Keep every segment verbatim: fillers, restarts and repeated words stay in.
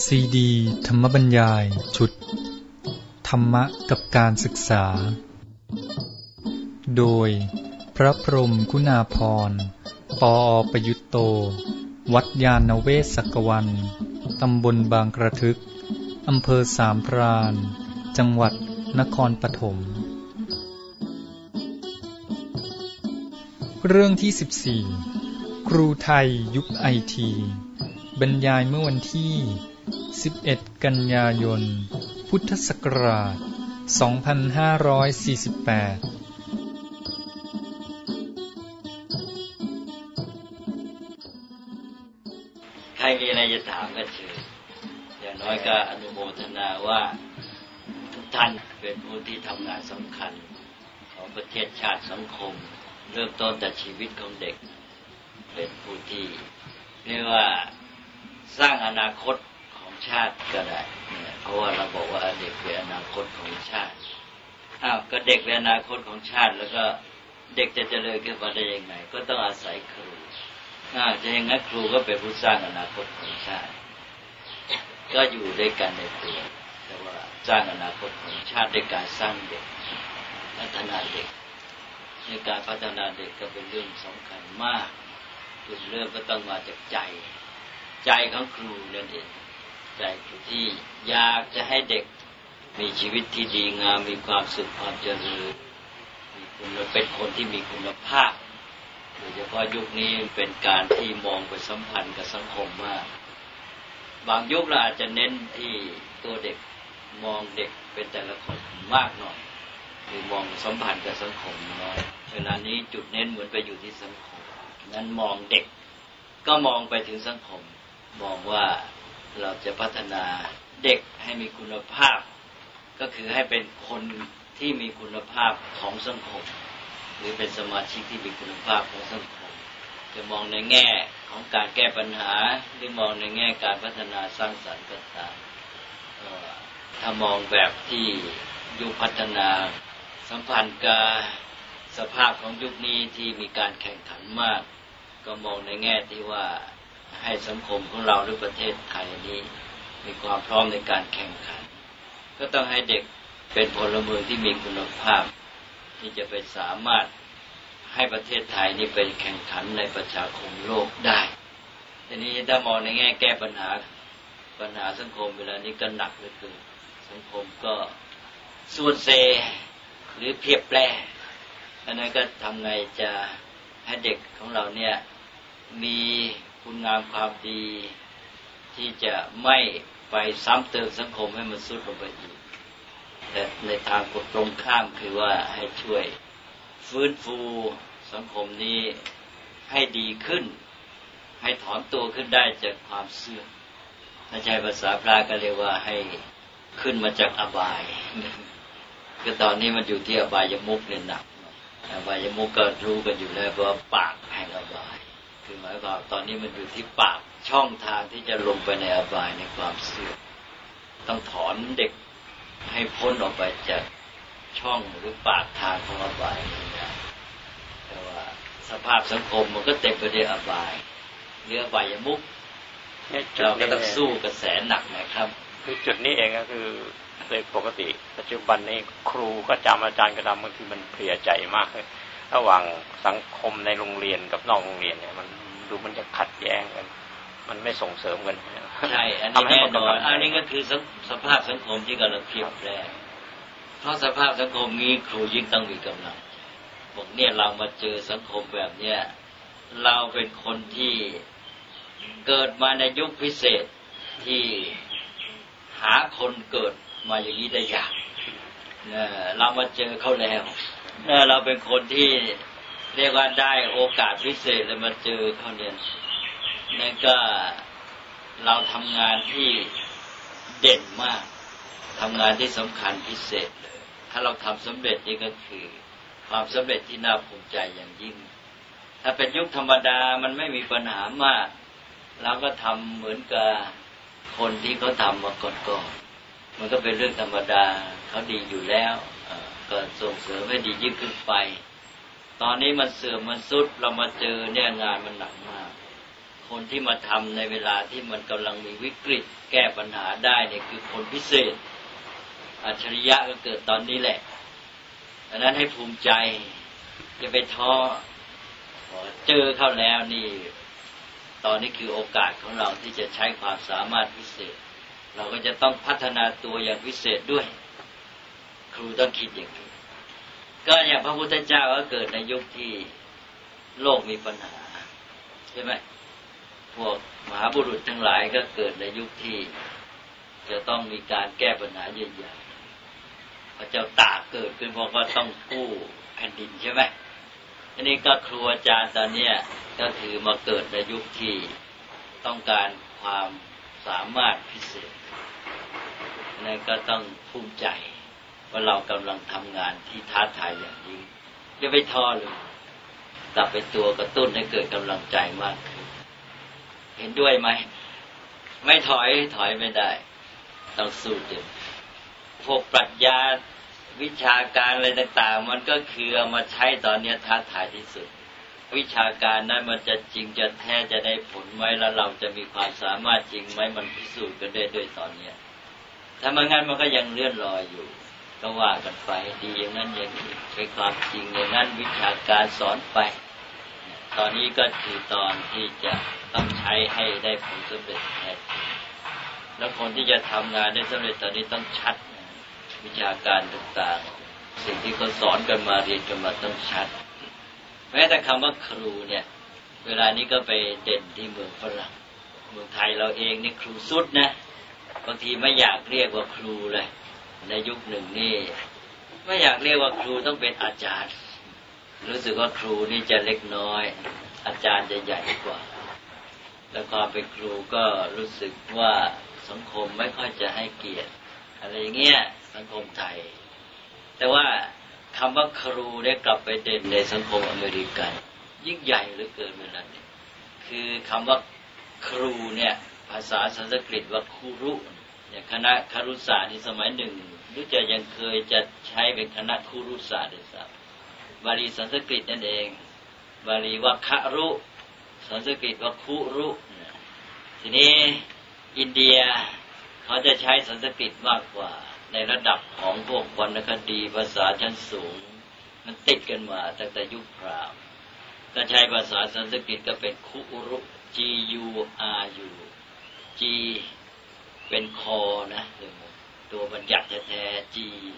ซีดีธรรมบรรยายชุดธรรมะกับการศึกษาโดยพระพรหมคุณาภรณ์ปอประยุตโตวัดยาณเวศกวันตำบลบางกระทึกอำเภอสามพรานจังหวัดนครปฐมเรื่องที่สิบสี่ครูไทยยุคไอทีบรรยายเมื่อวันที่สิบเอ็ดกันยายนพุทธศักราชสองพันห้าร้อยสี่สิบแปดใครมีอะไรจะถามก็เชิญอย่างน้อยก็อนุโมทนาว่าทุกท่านเป็นผู้ที่ทำงานสำคัญของประเทศชาติสังคมเริ่มต้นจากชีวิตของเด็กเป็นผู้ที่เรียกว่าสร้างอนาคตของชาติก็ได้เพราะว่าเราบอกว่าเด็กเป็นอนาคตของชาติอ้าวก็เด็กเป็นอนาคตของชาติแล้วก็เด็กจะเจริญขึ้นมาได้ยังไงก็ต้องอาศัยครูอ้าวจะอย่างนั้นครูก็เป็นผู้สร้างอนาคตของชาติก็อยู่ด้วยกันในตัวแต่ว่าสร้างอนาคตของชาติด้วยการสร้างเด็กพัฒนาเด็กในการพัฒนาเด็กก็เป็นเรื่องสำคัญมากจุดเริ่มก็ต้องมาจากใจใจของครูนั่นเองใจที่อยากจะให้เด็กมีชีวิตที่ดีงามมีความสุขความเจริญมีคุณเป็นคนที่มีคุณภาพโดยเฉพาะยุคนี้เป็นการที่มองไปสัมพันธ์กับสังคมมากบางยุคเราอาจจะเน้นที่ตัวเด็กมองเด็กเป็นแต่ละคนมากหน่อยหรือมองสัมพันธ์กับสังคมน้อยเวลานี้จุดเน้นเหมือนไปอยู่ที่สังคมนั้นมองเด็กก็มองไปถึงสังคมมองว่าเราจะพัฒนาเด็กให้มีคุณภาพก็คือให้เป็นคนที่มีคุณภาพของสังคมหรือเป็นสมาชิกที่มีคุณภาพของสังคมจะมองในแง่ของการแก้ปัญหาหรือมองในแง่การพัฒนาสร้างสรรค์ก็ตามถ้ามองแบบที่ยุคพัฒนาสัมพันธ์กับสภาพของยุคนี้ที่มีการแข่งขันมากก็มองในแง่ที่ว่าให้สังคมของเราหรือประเทศไทยนี้มีความพร้อมในการแข่งขันก็ต้องให้เด็กเป็นพลเมืองที่มีคุณภาพที่จะไปสามารถให้ประเทศไทยนี้เป็นแข่งขันในประชาคมโลกได้ทีนี้ถ้ามองในแง่แก้ปัญหาปัญหาสังคมเวลานี้ก็หนักเหลือเกินสังคมก็ส่วนเซหรือเพียบแปรอันนั้นก็ทำไงจะให้เด็กของเราเนี่ยมีคุณงามความดีที่จะไม่ไปซ้ำเติมสังคมให้มันทรุดลงไปอีกแต่ในทางตรงข้ามคือว่าให้ช่วยฟื้นฟูสังคมนี้ให้ดีขึ้นให้ถอนตัวขึ้นได้จากความเสื่อมถ้าใช้ภาษาพระก็เรียกว่าให้ขึ้นมาจากอบายคือตอนนี้มันอยู่ที่อบายมุขเนี่ยหนักอบายมุขก็รู้กันอยู่แล้วว่าปากแห่งอบายคือหมายความตอนนี้มันอยู่ที่ปากช่องทางที่จะลงไปในอบายในความเสื่อมต้องถอนเด็กให้พ้นออกไปจากช่องหรือปากทางของอบายนะแต่ว่าสภาพสังคมมันก็เต็มไปด้วยอบายเรื่องอบายมุขเราก็ต้องสู้กระแสหนักนะครับคือจุดนี้เองก็คือโดยปกติปัจจุบันนี้ครูก็จำอาจารย์ก็ทำบางทีมันเพลียใจมากเลยระหว่างสังคมในโรงเรียนกับนอกโรงเรียนเนี่ยมันดูมันจะขัดแย้งกันมันไม่ส่งเสริมกันใช่อันนี้แน่นอนอันนี้ก็คือสภาพสังคมที่กำลังเพียบแปรเพราะสภาพสังคมนี้ครูยิ่งต้องมีกำลังบอกเนี่ยเรามาเจอสังคมแบบเนี้ยเราเป็นคนที่เกิดมาในยุคพิเศษที่หาคนเกิดมาอย่างนี้ได้ยากเรามาเจอเขาแล้วเราเป็นคนที่เรียกว่าได้โอกาสพิเศษเลยมาเจอเขาเนี่ยนั่นก็เราทำงานที่เด่นมากทำงานที่สำคัญพิเศษเลยถ้าเราทำสำเร็จนี่ก็คือความสำเร็จที่น่าภูมิใจอย่างยิ่งถ้าเป็นยุคธรรมดามันไม่มีปัญหามากเราก็ทำเหมือนกับคนที่เขาทำมาก่อนๆมันก็เป็นเรื่องธรรมดาเขาดีอยู่แล้วก็ส่งเสริมให้ดียิ่งขึ้นไปตอนนี้มันเสื่อมมันทรุดเรามาเจอเนี่ยงานมันหนักมากคคนที่มาทำในเวลาที่มันกำลังมีวิกฤตแก้ปัญหาได้เนี่ยคือคนพิเศษอัจฉริยะก็เกิดตอนนี้แหละดังนั้นให้ภูมิใจอย่าไปท้อเจอเข้าแล้วนี่ตอนนี้คือโอกาสของเราที่จะใช้ความสามารถพิเศษเราก็จะต้องพัฒนาตัวอย่างพิเศษด้วยครูต้องคิดอย่างนี้ก็อย่างพระพุทธเจ้าก็เกิดในยุคที่โลกมีปัญหาใช่ไหมพวกมหาบุรุษทั้งหลายก็เกิดในยุคที่จะต้องมีการแก้ปัญหาใหญ่ๆพระเจ้าตากเกิดขึ้นเพราะว่าต้องกู้แผ่นดินใช่ไหมอันนี้ก็ครูอาจารย์ตอนนี้ก็ถือมาเกิดในยุคที่ต้องการความสามารถพิเศษนั่นก็ต้องภูมิใจว่าเรากำลังทำงานที่ท้าทายอย่างยิ่งอย่าไปท้อเลยกลับไปตัวกระตุ้นให้เกิดกำลังใจมากขึ้นเห็นด้วยไหมไม่ถอยถอยไม่ได้ต้องสู้เต็มพวกปรัชญาวิชาการอะไรต่างๆมันก็คือเอามาใช้ตอนนี้ท้าทายที่สุดวิชาการนั้นมันจะจริงจะแท้จะได้ผลไหมแล้วเราจะมีความสามารถจริงไหมมันพิสูจน์กันได้ด้วยตอนนี้ถ้าไม่งั้นมันก็ยังเลื่อนลอยอยู่ก็ว่ากันไปดีอย่างนั้นอย่างนี้เป็นความจริงอย่างนั้นวิชาการสอนไปตอนนี้ก็คือตอนที่จะต้องใช้ให้ได้ผลสำเร็จแท้แล้วคนที่จะทำงานได้สำเร็จตอนนี้ต้องชัดวิชาการต่างๆสิ่งที่เขาสอนกันมาเรียนกันมาต้องชัดแม้แต่คำว่าครูเนี่ยเวลานี้ก็ไปเด่นที่เมืองฝรั่งเมืองไทยเราเองนี่ครูสุดนะบางทีไม่อยากเรียกว่าครูเลยในยุคหนึ่งนี่ไม่อยากเรียกว่าครูต้องเป็นอาจารย์รู้สึกว่าครูนี่จะเล็กน้อยอาจารย์จะใหญ่กว่าแล้วความเป็นครูก็รู้สึกว่าสังคมไม่ค่อยจะให้เกียรติอะไรอย่างเงี้ยสังคมไทยแต่ว่าคำว่าครูได้กลับไปเด่นในสังคมอเมริกันยิ่งใหญ่เหลือเกินเวลานี้คือคำว่าครูเนี่ยภาษาสันสกฤตว่าครูรุเนี่ยคณะครุศาสตร์ในสมัยหนึ่งรู้จักยังเคยจะใช้เป็นคณะครุศาสตร์ด้วยซ้ำบาลีสันสกฤตนั่นเองบาลีว่าครุสันสกฤตว่าคุรุทีนี้อินเดียเขาจะใช้สันสกฤตมากกว่าในระดับของพวกวรรณคดีภาษาชั้นสูงมันติดกันมาตั้งแต่ยุคพราหมณ์ก็ใช้ภาษาสันสกฤตก็เป็นคุรุ G U R U G เป็นคอนะตัวบัญญัติแท้ๆ G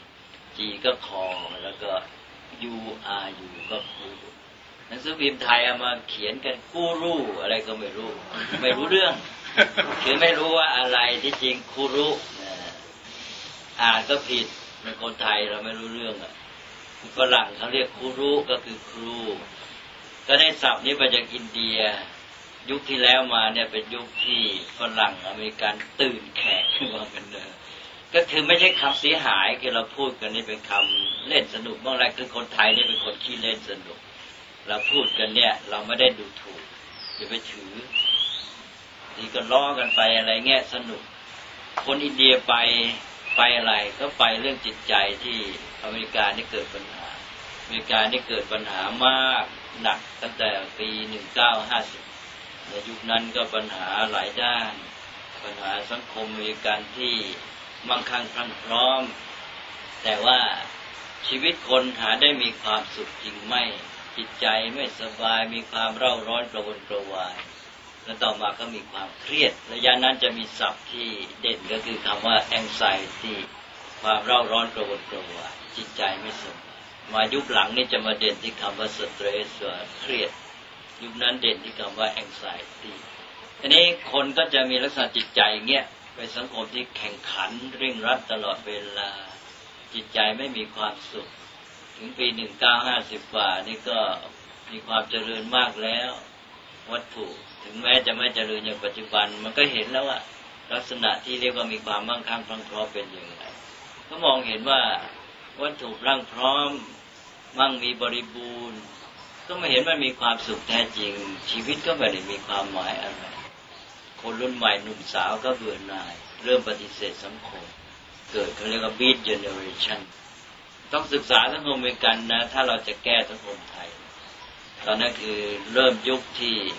G ก็คอแล้วก็ U R U ก็คุหนังสือพิมพ์ไทยเอามาเขียนกันกูรูอะไรก็ไม่รู้ไม่รู้เรื่องคือไม่รู้ว่าอะไรที่จริงคุรุอ่านก็ผิดเป็นคนไทยเราไม่รู้เรื่องอ่ะฝรั่งเขาเรียกคุรุก็คือครูก็ได้ศัพท์นี้มาจากอินเดียยุคที่แล้วมาเนี่ยเป็นยุคที่ฝรั่งอเมริกันตื่นแขกขึ้นมากันเลยก็คือไม่ใช่คำเสียหายคือเราพูดกันนี่เป็นคำเล่นสนุกบ้างอะไรคือคนไทยนี่เป็นคนขี้เล่นสนุกเราพูดกันเนี่ยเราไม่ได้ดูถูกอย่าไปถือทีก็ล้อกันไปอะไรเงี้ยสนุกคนอินเดียไปไปอะไรก็ไปเรื่องจิตใจที่อเมริกานี่เกิดปัญหาอเมริกานี่เกิดปัญหามากหนักตั้งแต่ปีหนึ่งพันเก้าร้อยห้าสิบในยุคนั้นก็ปัญหาหลายด้านปัญหาสังคมอเมริกันที่มั่งคั่งพรั่งพร้อมแต่ว่าชีวิตคนหาได้มีความสุขจริงไหมจิตใจไม่สบายมีความเร่าร้อนกระวนกระวายแล้วต่อมาก็มีความเครียดระยะนั้นจะมีศัพท์ที่เด่นก็คือคำว่า anxiety ความเร่าร้อนกระวนกระวายจิตใจไม่สบายมายุคหลังนี่จะมาเด่นที่คำว่า stress เครียดยุคนั้นเด่นที่คำว่า anxiety ทีนี้คนก็จะมีลักษณะจิตใจเงี้ยเป็นสังคมที่แข่งขันเร่งรัดตลอดเวลาจิตใจไม่มีความสุขถึงปีหนึ่งพันเก้าร้อยห้าสิบกว่านี่ก็มีความเจริญมากแล้ววัตถุถึงแม้จะไม่เจริญอย่างปัจจุบันมันก็เห็นแล้วว่าลักษณะที่เรียกว่ามีความมั่งคั่งพรั่งพร้อมเป็นอย่างไรก็มองเห็นว่าวัตถุพรั่งพร้อมมั่งมีบริบูรณ์ก็ไม่เห็นมันมีความสุขแท้จริงชีวิตก็ไม่ได้มีความหมายอะไรคนรุ่นใหม่หนุ่มสาวก็เบื่อหน่ายเริ่มปฏิเสธสังคมเกิดเขาเรียกว่า beat generation ต้องศึกษาสังคมอเมริกันนะถ้าเราจะแก้สังคมไทยตอนนั้นคือเริ่มยุคที่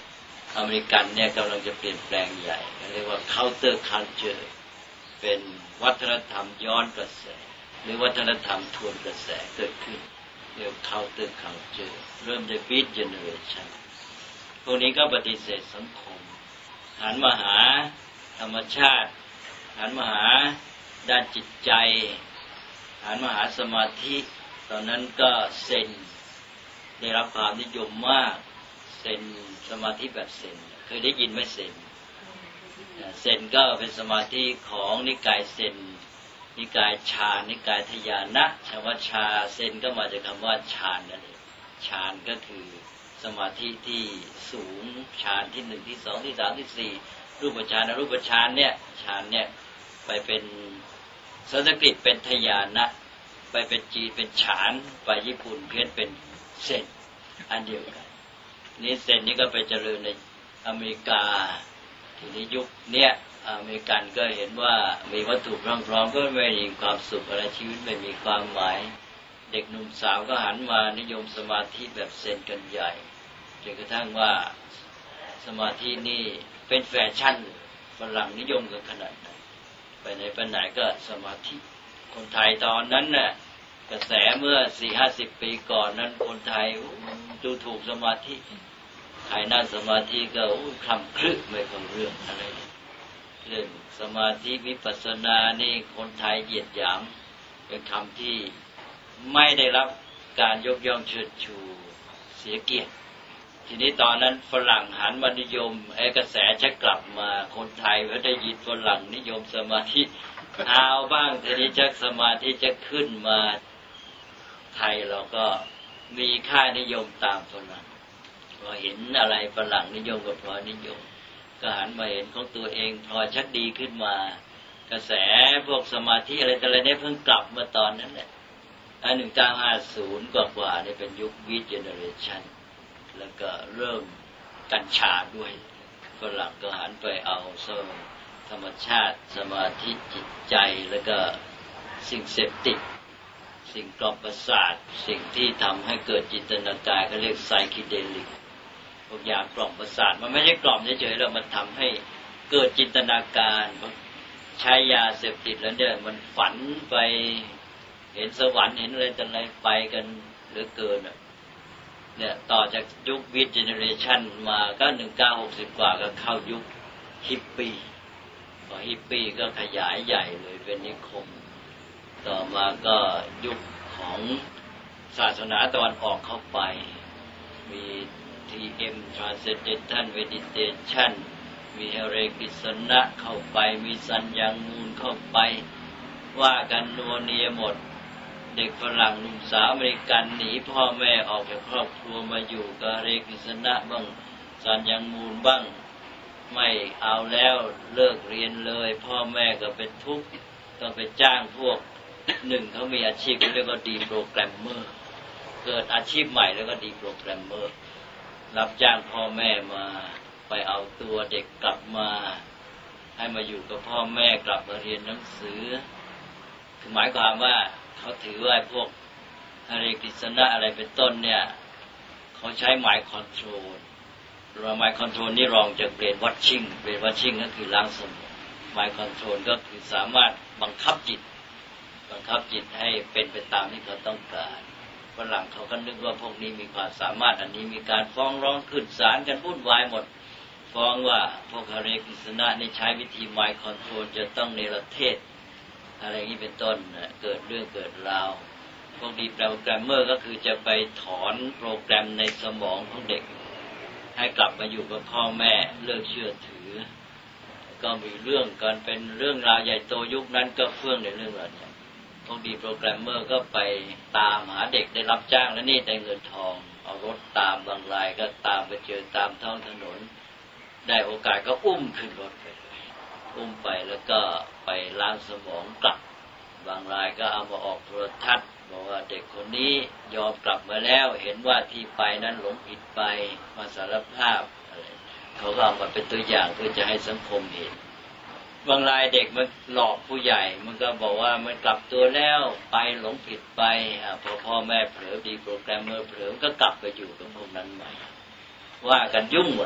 อเมริกันเนี่ยกำลังจะเปลี่ยนแปลงใหญ่เรียกว่า counter culture เป็นวัฒนธรรมย้อนกระแสหรือวัฒนธรรมทวนกระแสเกิดขึ้นเรียก counter culture เริ่มใน beat generation พวกนี้ก็ปฏิเสธสังคมหันมาหาธรรมชาติหันมาหาด้านจิตใจหันมาหาสมาธิตอนนั้นก็เซนได้รับความนิยมมากเซนสมาธิแบบเซนเคยได้ยินไหมเซนเซนก็เป็นสมาธิของนิกายเซนนิกายฌานนิกายทญานะคำว่าฌาเซนก็มาจากคำว่าฌานนั่นเองฌานก็คือสมาธิที่สูงฌานที่หนึ่งที่สองที่สามที่สี่รูปฌานอรูปฌานเนี่ยฌานเนี่ยไปเป็นสันสกฤตเป็นทญานะไปเป็นจีนเป็นฌานไปญี่ปุ่นเพี้ยนเป็นเซนอันเดียวกันนี่เซนนี่ก็ไปเจริญในอเมริกาทีนี้ยุคเนี้ยอเมริกันก็เห็นว่ามีวัตถุพร้อมๆก็ไม่มีความสุขอะไรชีวิตไม่มีความหมายเด็กหนุ่มสาวก็หันมานิยมสมาธิแบบเซนกันใหญ่จนกระทั่งว่าสมาธินี่เป็นแฟชั่นฝรั่งนิยมกันขนาดนั้นไปไหนไปไหนก็สมาธิคนไทยตอนนั้นน่ะกระแสเมื่อ สี่ห้าสิบ ปีก่อนนั้นคนไทยดูถูกสมาธิใครนั่งสมาธิก็คลำคลึไม่เข้าเรื่องอะไรเรื่องสมาธิวิปัสสนานี่คนไทยเหยียดหยามเป็นคำที่ไม่ได้รับการยกย่องเชิดชูเสียเกียรติทีนี้ตอนนั้นฝรั่งหันมานิยมไอ้กระแสจะกลับมาคนไทยพอได้ยินฝรั่งนิยมสมาธิเอาบ้างทีนี้จักสมาธิจะขึ้นมาไทยเราก็มีค่านิยมตามฝรั่งพอเห็นอะไรฝรั่งนิยมก็พอนิยมก็หันมาเห็นของตัวเองพอชักดีขึ้นมากระแสพวกสมาธิอะไรแต่ละเนี่ยเพิ่งกลับมาตอนนั้นแหละอันหนึ่งเก้าห้าศูนย์กว่าๆนี่เป็นยุคบีทเจเนอเรชันแล้วก็เริ่มกัญชาด้วยฝรั่งก็หันไปเอาโซธรรมชาติสมาธิจิตใจแล้วก็สิ่งเสพติดสิ่งกล่อมประสาทสิ่งที่ทำให้เกิดจินตนาการเขาเรียกไซคิเดลิกพวกยากล่อมประสาทมันไม่ใช่กล่อมเฉยๆแล้วมันทำให้เกิดจินตนาการใช้ยาเสพติดแล้วเนี่ยมันฝันไปเห็นสวรรค์เห็นอะไรต่างๆไปกันเหลือเกินเนี่ยต่อจากยุคบีทเจเนอเรชันมาก็หนึ่งพันเก้าร้อยหกสิบกว่าก็เข้ายุคฮิปปี้พอฮิปปี้ก็ขยายใหญ่เลยเป็นนิคมต่อมาก็ยุคของศาสนาตะวันออกเข้าไปมี ที เอ็ม Transcendental Meditation มีเฮเรกิสนะเข้าไปมีสัญญังมูลเข้าไปว่ากันนัวเนียหมดเด็กฝรั่งหนุ่มสาวอเมริกันหนีพ่อแม่ออกจากครอบครัวมาอยู่กับเรกิสนะบ้างสัญญังมูลบ้างไม่เอาแล้วเลิกเรียนเลยพ่อแม่ก็เป็นทุกข์ต้องไปจ้างพวกหนึ่งเขามีอาชีพเรียกว่าดีโปรแกรมเมอร์เกิดอาชีพใหม่แล้วก็ดีโปรแกรมเมอร์รับจ้างพ่อแม่มาไปเอาตัวเด็กกลับมาให้มาอยู่กับพ่อแม่กลับมาเรียนหนังสือคือหมายความว่าเขาถือว่าพวกฮาริกฤษณะอะไรเป็นต้นเนี่ยเขาใช้หมายคอนโทรลเราหมายคอนโทรลนี่รองจากเบรนวัตชิ่งเบรนวัตชิ่งก็คือล้างสมองหมายคอนโทรลก็คือสามารถบังคับจิตบังคับจิตให้เป็นไปตามที่เขาต้องการฝรั่งเขาก็นึกว่าพวกนี้มีความสามารถอันนี้มีการฟ้องร้องขึ้นศาลกันวุ่นวายหมดฟ้องว่าพวกฮาริกฤษณะนี่ใช้วิธีหมายคอนโทรลจะต้องเนรเทศอะไรนี้เป็นต้นเกิดเรื่องเกิดราวพวกดีโปรแกรมเมอร์ก็คือจะไปถอนโปรแกรมในสมองของเด็กให้กลับมาอยู่กับพ่อแม่เลิกเชื่อถือก็มีเรื่องกันเป็นเรื่องราวใหญ่โตยุคนั้นก็เฟื่องในเรื่องเหล่านี้พวกดีโปรแกรมเมอร์ก็ไปตามหาเด็กได้รับจ้างแล้วนี่ได้เงินทองเอารถตามบางรายก็ตามไปเจอตามท้องถนนได้โอกาสก็อุ้มขึ้นรถไปอุ้มไปแล้วก็ไปล้างสมองกลับบางรายก็เอามาออกโทรทัศน์บอกว่าเด็กคนนี้ยอมกลับมาแล้วเห็นว่าที่ไปนั้นหลงผิดไปมาสารภาพอะไรเขาก็เอามาเป็นตัวอย่างเพื่อจะให้สังคมเห็นบางรายเด็กมันหลอกผู้ใหญ่มันก็บอกว่ามันกลับตัวแล้วไปหลงผิดไปพอพ่อแม่เผลอดีโปรแกรมเมอร์เผลอก็กลับไปอยู่กับพวกนั้นใหม่ว่ากันยุ่งหมด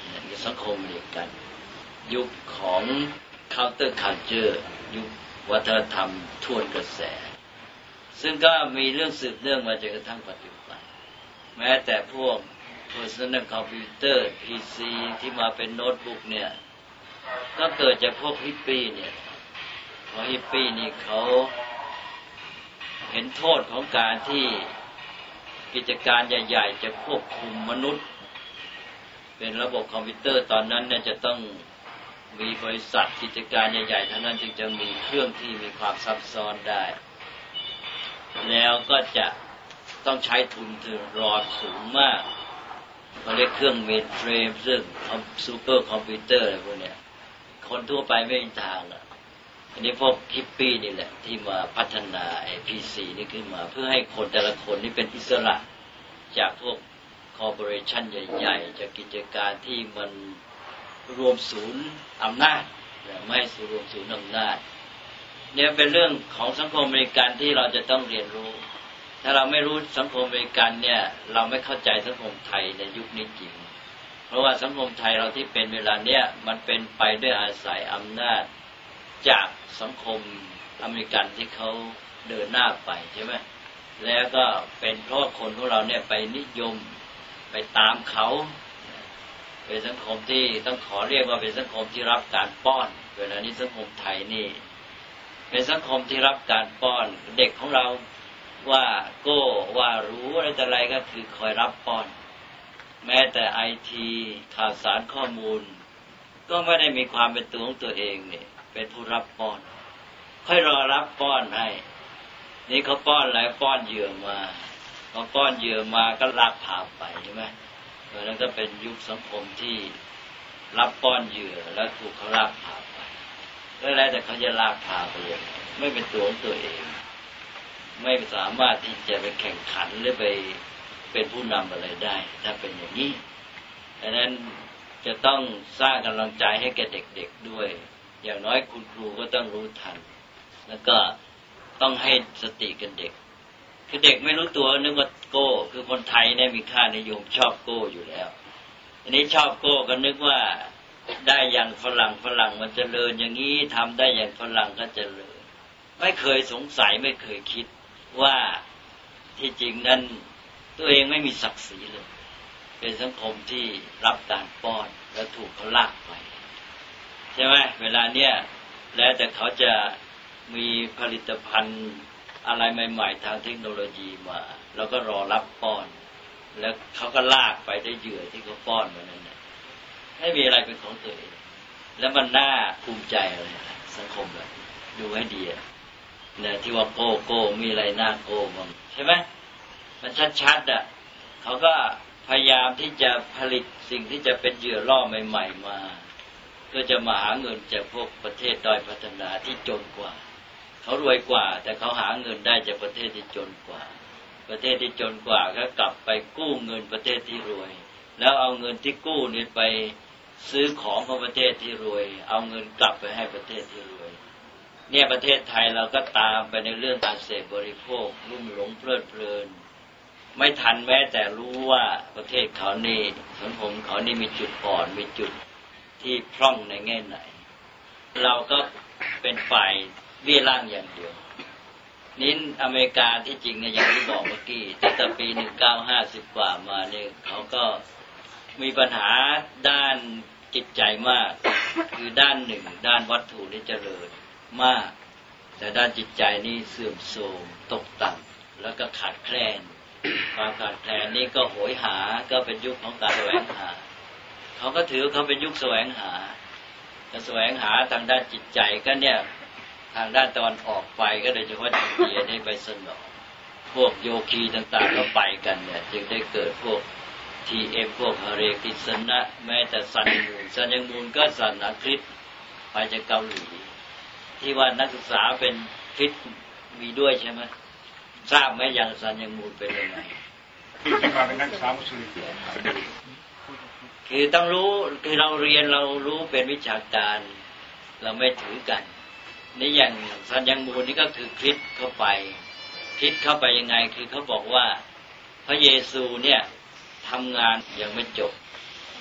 สังคมอเมริกันยุคของ counter culture ยุควัฒนธรรมทวนกระแสซึ่งก็มีเรื่องสืบเนื่องมาจนกระทั่งปัจจุบันแม้แต่พวก personal computer พี ซี ที่มาเป็นโน้ตบุ๊กเนี่ยก็เกิดจากพวกฮิปปี้เนี่ยเพราะฮิปปี้นี่เขาเห็นโทษของการที่กิจการใหญ่ๆจะควบคุมมนุษย์เป็นระบบคอมพิวเตอร์ตอนนั้นเนี่ยจะต้องมีบริษัทกิจการใหญ่ๆทั้งนั้นจึงจะมีเครื่องที่มีความซับซ้อนได้แล้วก็จะต้องใช้ทุนถึงรอดสูงมากเขาเรียกเครื่องเมนเฟรมซึ่งซูเปอร์คอมพิวเตอร์อะไรพวกเนี้ยคนทั่วไปไม่มีทางอ่ะอันนี้พวกฮิปปี้นี่แหละที่มาพัฒนาไอ้ พี ซี นี่ขึ้นมาเพื่อให้คนแต่ละคนนี่เป็นอิสระจากพวกคอร์ปอเรชั่นใหญ่ๆจากกิจการที่มันรวมศูนย์อำนาจไม่ให้รวมศูนย์อำนาจเนี่ยเป็นเรื่องของสังคมอเมริกันที่เราจะต้องเรียนรู้ถ้าเราไม่รู้สังคมอเมริกันเนี่ยเราไม่เข้าใจสังคมไทยในยุคนี้จริงเพราะว่าสังคมไทยเราที่เป็นเวลาเนี้ยมันเป็นไปด้วยอาศัยอำนาจจากสังคมอเมริกันที่เขาเดินหน้าไปใช่ไหมแล้วก็เป็นเพราะคนของเราเนี่ยไปนิยมไปตามเขาเป็นสังคมที่ต้องขอเรียกว่าเป็นสังคมที่รับการป้อนเวลานี้สังคมไทยนี่เป็นสังคมที่รับการป้อนเด็กของเราว่าโก้ว่ารู้อะไรแต่อะไรก็คือคอยรับป้อนแม้แต่ไอทีข่าวสารข้อมูลก็ไม่ได้มีความเป็นตัวของตัวเองเนี่ยเป็นผู้รับป้อนค่อยรอรับป้อนให้นี่เขาป้อนอะไรป้อนเหยื่อมาพอป้อนเหยื่อมาก็ลากพาไปใช่ไหมเพราะนั้นก็เป็นยุคสังคมที่รับป้อนเหยื่อแล้วถูกเขาลากพาไปแล้วแต่เขาจะลากพาไปอย่างไม่เป็นตัวของตัวเองไม่สามารถที่จะไปแข่งขันหรือไปเป็นผู้นำอะไรได้ถ้าเป็นอย่างนี้ดังนั้นจะต้องสร้างกำลังใจให้แก่เด็กๆด้วยอย่างน้อยคุณครูก็ต้องรู้ทันแล้วก็ต้องให้สติกันเด็กคือเด็กไม่รู้ตัวนึกว่าโก้คือคนไทยเนี่ยมีค่านิยมชอบโก้อยู่แล้วอันนี้ชอบโก้ก็นึกว่าได้อย่างฝรั่งฝรั่งมันเจริญอย่างนี้ทำได้อย่างฝรั่งก็เจริญไม่เคยสงสัยไม่เคยคิดว่าที่จริงนั้นตัวเองไม่มีศักดิ์ศรีเลยเป็นสังคมที่รับการป้อนแล้วถูกเขาลากไปใช่ไหมเวลาเนี้ยแล้วแต่เขาจะมีผลิตภัณฑ์อะไรใหม่ๆทางเทคโนโลยีมาแล้วก็รอรับป้อนแล้วเขาก็ลากไปได้เหยื่อที่เขาป้อนมานั้นเนี่ยไม่มีอะไรเป็นของตัวเองแล้วมันน่าภูมิใจอะไรสังคมแบบดูให้ดีเนี่ยที่ว่าโก้โก้มีอะไรน่าโก้บ้างใช่ไหมมันชัดๆอ่ะเขาก็พยายามที่จะผลิตสิ่งที่จะเป็นเหยื่อล่อใหม่ๆมาเพื่อจะมาหาเงินจากพวกประเทศด้อยพัฒนาที่จนกว่าเขารวยกว่าแต่เขาหาเงินได้จากประเทศที่จนกว่าประเทศที่จนกว่าก็กลับไปกู้เงินประเทศที่รวยแล้วเอาเงินที่กู้นี่ไปซื้อของของประเทศที่รวยเอาเงินกลับไปให้ประเทศที่รวยเนี่ยประเทศไทยเราก็ตามไปในเรื่องการเสพบริโภคลุ่มหลงเพลิดเพลินไม่ทันแม้แต่รู้ว่าประเทศเขานี่สังคมเขานี่มีจุดอ่อนมีจุดที่พร่องในแง่ไหนเราก็เป็นฝ่ายเบี้ยล่างอย่างเดียวนี้อเมริกาที่จริงเนี่ยอย่างที่บอกเมื่อกี้ตั้งแต่ปีหนึ่งพันเก้าร้อยห้าสิบกว่ามาเนี่ยเขาก็มีปัญหาด้านจิตใจมากคือด้านหนึ่งด้านวัตถุนี่เจริญมากแต่ด้านจิตใจนี่เสื่อมโทรมตกต่ำแล้วก็ขาดแคลนความขาดแคลนนี่ก็โหยหาก็เป็นยุคของการแสวงหาเขาก็ถือเขาเป็นยุคแสวงหาจะแสวงหาทางด้านจิตใจก็เนี่ยทางด้านตะวันออกไปก็โดยเฉพาะอินเดียนี่ไปสนองพวกโยคีต่างๆก็ไปกันเนี่ยจึงได้เกิดพวก ที เอ็ม พวกฮาเรกิสนะแม้แต่ซันยังมูนซันยังมูนก็ศาสนาคริสต์ไปจากเกาหลีที่ว่านักศึกษาเป็นคริสต์มีด้วยใช่ไหมทราบไหมอย่างซันยังมูนเป็นยังไงที่มาเป็นนักศึกษามุสลิมคือต้องรู้คือเราเรียนเรารู้เป็นวิชาการเราไม่ถือกันนี่อย่างซันยังมูนนี่ก็คือคริสต์เข้าไปคริสต์เข้าไปยังไงคือเขาบอกว่าพระเยซูเนี่ยทำงานยังไม่จบ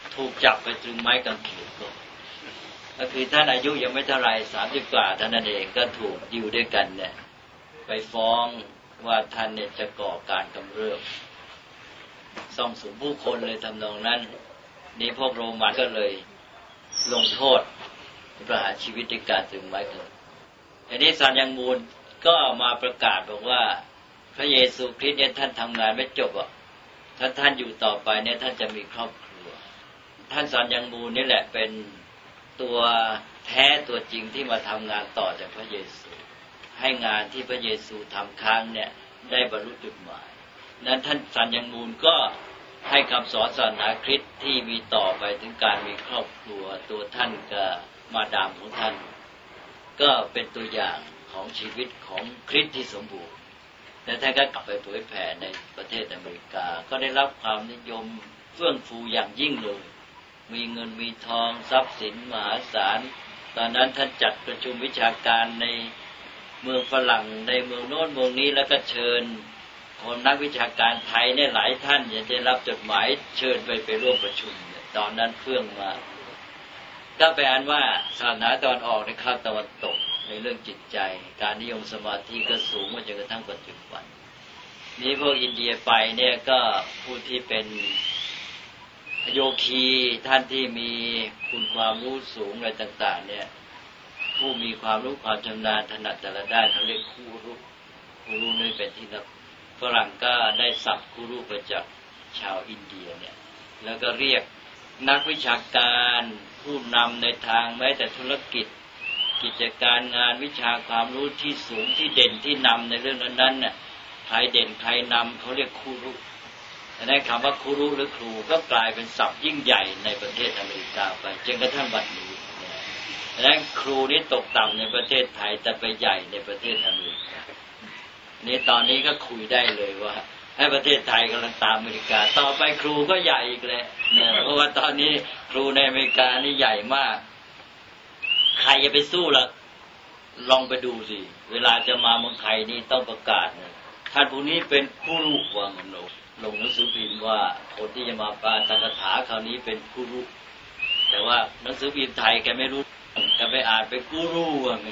ถูกจับไปตรึงไม้กางเขนก็ก็คือท่านอายุยังไม่เท่าไรสามสิบกว่าท่านนั่นเองก็ถูกดิวด้วยกันเนี่ยไปฟ้องว่าท่านเนี่ยจะก่อการกำเริบซ่องสุมผู้คนเลยทำนองนั้นนี้พวกโรมันก็เลยลงโทษประหารชีวิตด้วยการตรึงไม้กางเขนอันนี้ซานยังมูลก็มาประกาศบอกว่าพระเยซูคริสต์เนี่ยท่านทำงานไม่จบอ่ะถ้าท่านอยู่ต่อไปเนี่ยท่านจะมีครอบครัวท่านซานยังมูลนี่แหละเป็นตัวแท้ตัวจริงที่มาทำงานต่อจากพระเยซูให้งานที่พระเยซูทำค้างเนี่ยได้บรรลุจุดหมายนั้นท่านซานยังมูลก็ให้คำสอนศาสนาคริสต์ที่มีต่อไปถึงการมีครอบครัวตัวท่านกับมาดามของท่านก็เป็นตัวอย่างของชีวิตของคริสต์ที่สมบูรณ์แต่ท่านก็กลับไปเผยแผ่ในประเทศอเมริกาก็ได้รับความนิยมเฟื่องฟูอย่างยิ่งเลยมีเงินมีทองทรัพย์สินมหาศาลตอนนั้นท่านจัดประชุมวิชาการในเมืองฝรั่งในเมืองโน้นเมืองนี้แล้วก็เชิญคนนักวิชาการไทยเนี่ยหลายท่านจะได้รับจดหมายเชิญไปไปร่วมประชุมตอนนั้นเฟื่องมาก็แปลว่าศาสนาตะวันออกในข้าวตะวันตกในเรื่องจิตใจการนิยมสมาธิก็สูงมาจนกระทั่งปัจจุบันนี้พวกอินเดียไปเนี่ยก็ผู้ที่เป็นโยคีท่านที่มีคุณความรู้สูงอะไรต่างๆเนี่ยผู้มีความรู้ความชำนาญถนัดแต่ละด้านเขาเรียกครูรู้ครูรู้นี่เป็นที่นับฝรั่งก็ได้ศัพท์ครูรู้มาจากชาวอินเดียเนี่ยแล้วก็เรียกนักวิชาการผู้นำในทางแม้แต่ธุรกิจกิจการงานวิชาความรู้ที่สูงที่เด่นที่นำในเรื่องนั้นๆน่ะใครเด่นใครนำเขาเรียกครูรู้แต่ในคำว่าครูรู้หรือครูก็กลายเป็นศัพท์ยิ่งใหญ่ในประเทศอเมริกาไปจนกระทั่งบัดนี้ดังนั้นครูนี่ตกต่ำในประเทศไทยแต่ไปใหญ่ในประเทศอเมริกานี่ตอนนี้ก็คุยได้เลยว่าให้ประเทศไทยกำลังตามอเมริกาต่อไปครูก็ใหญ่อีกแล้วเนี่ยเพราะว่าตอนนี้ครูในอเมริกานี่ใหญ่มากใครจะไปสู้ล่ะลองไปดูสิเวลาจะมาเมืองไทยนี่ต้องประกาศนะท่านผู้นี้เป็นผู้รู้วางโนลงหนังสือพิมพ์ว่าคนที่จะมาปาฐกถาคราวนี้เป็นผู้รู้แต่ว่าหนังสือพิมพ์ไทยแกไม่รู้แกไปอ่านเป็นกูรูว่างั้น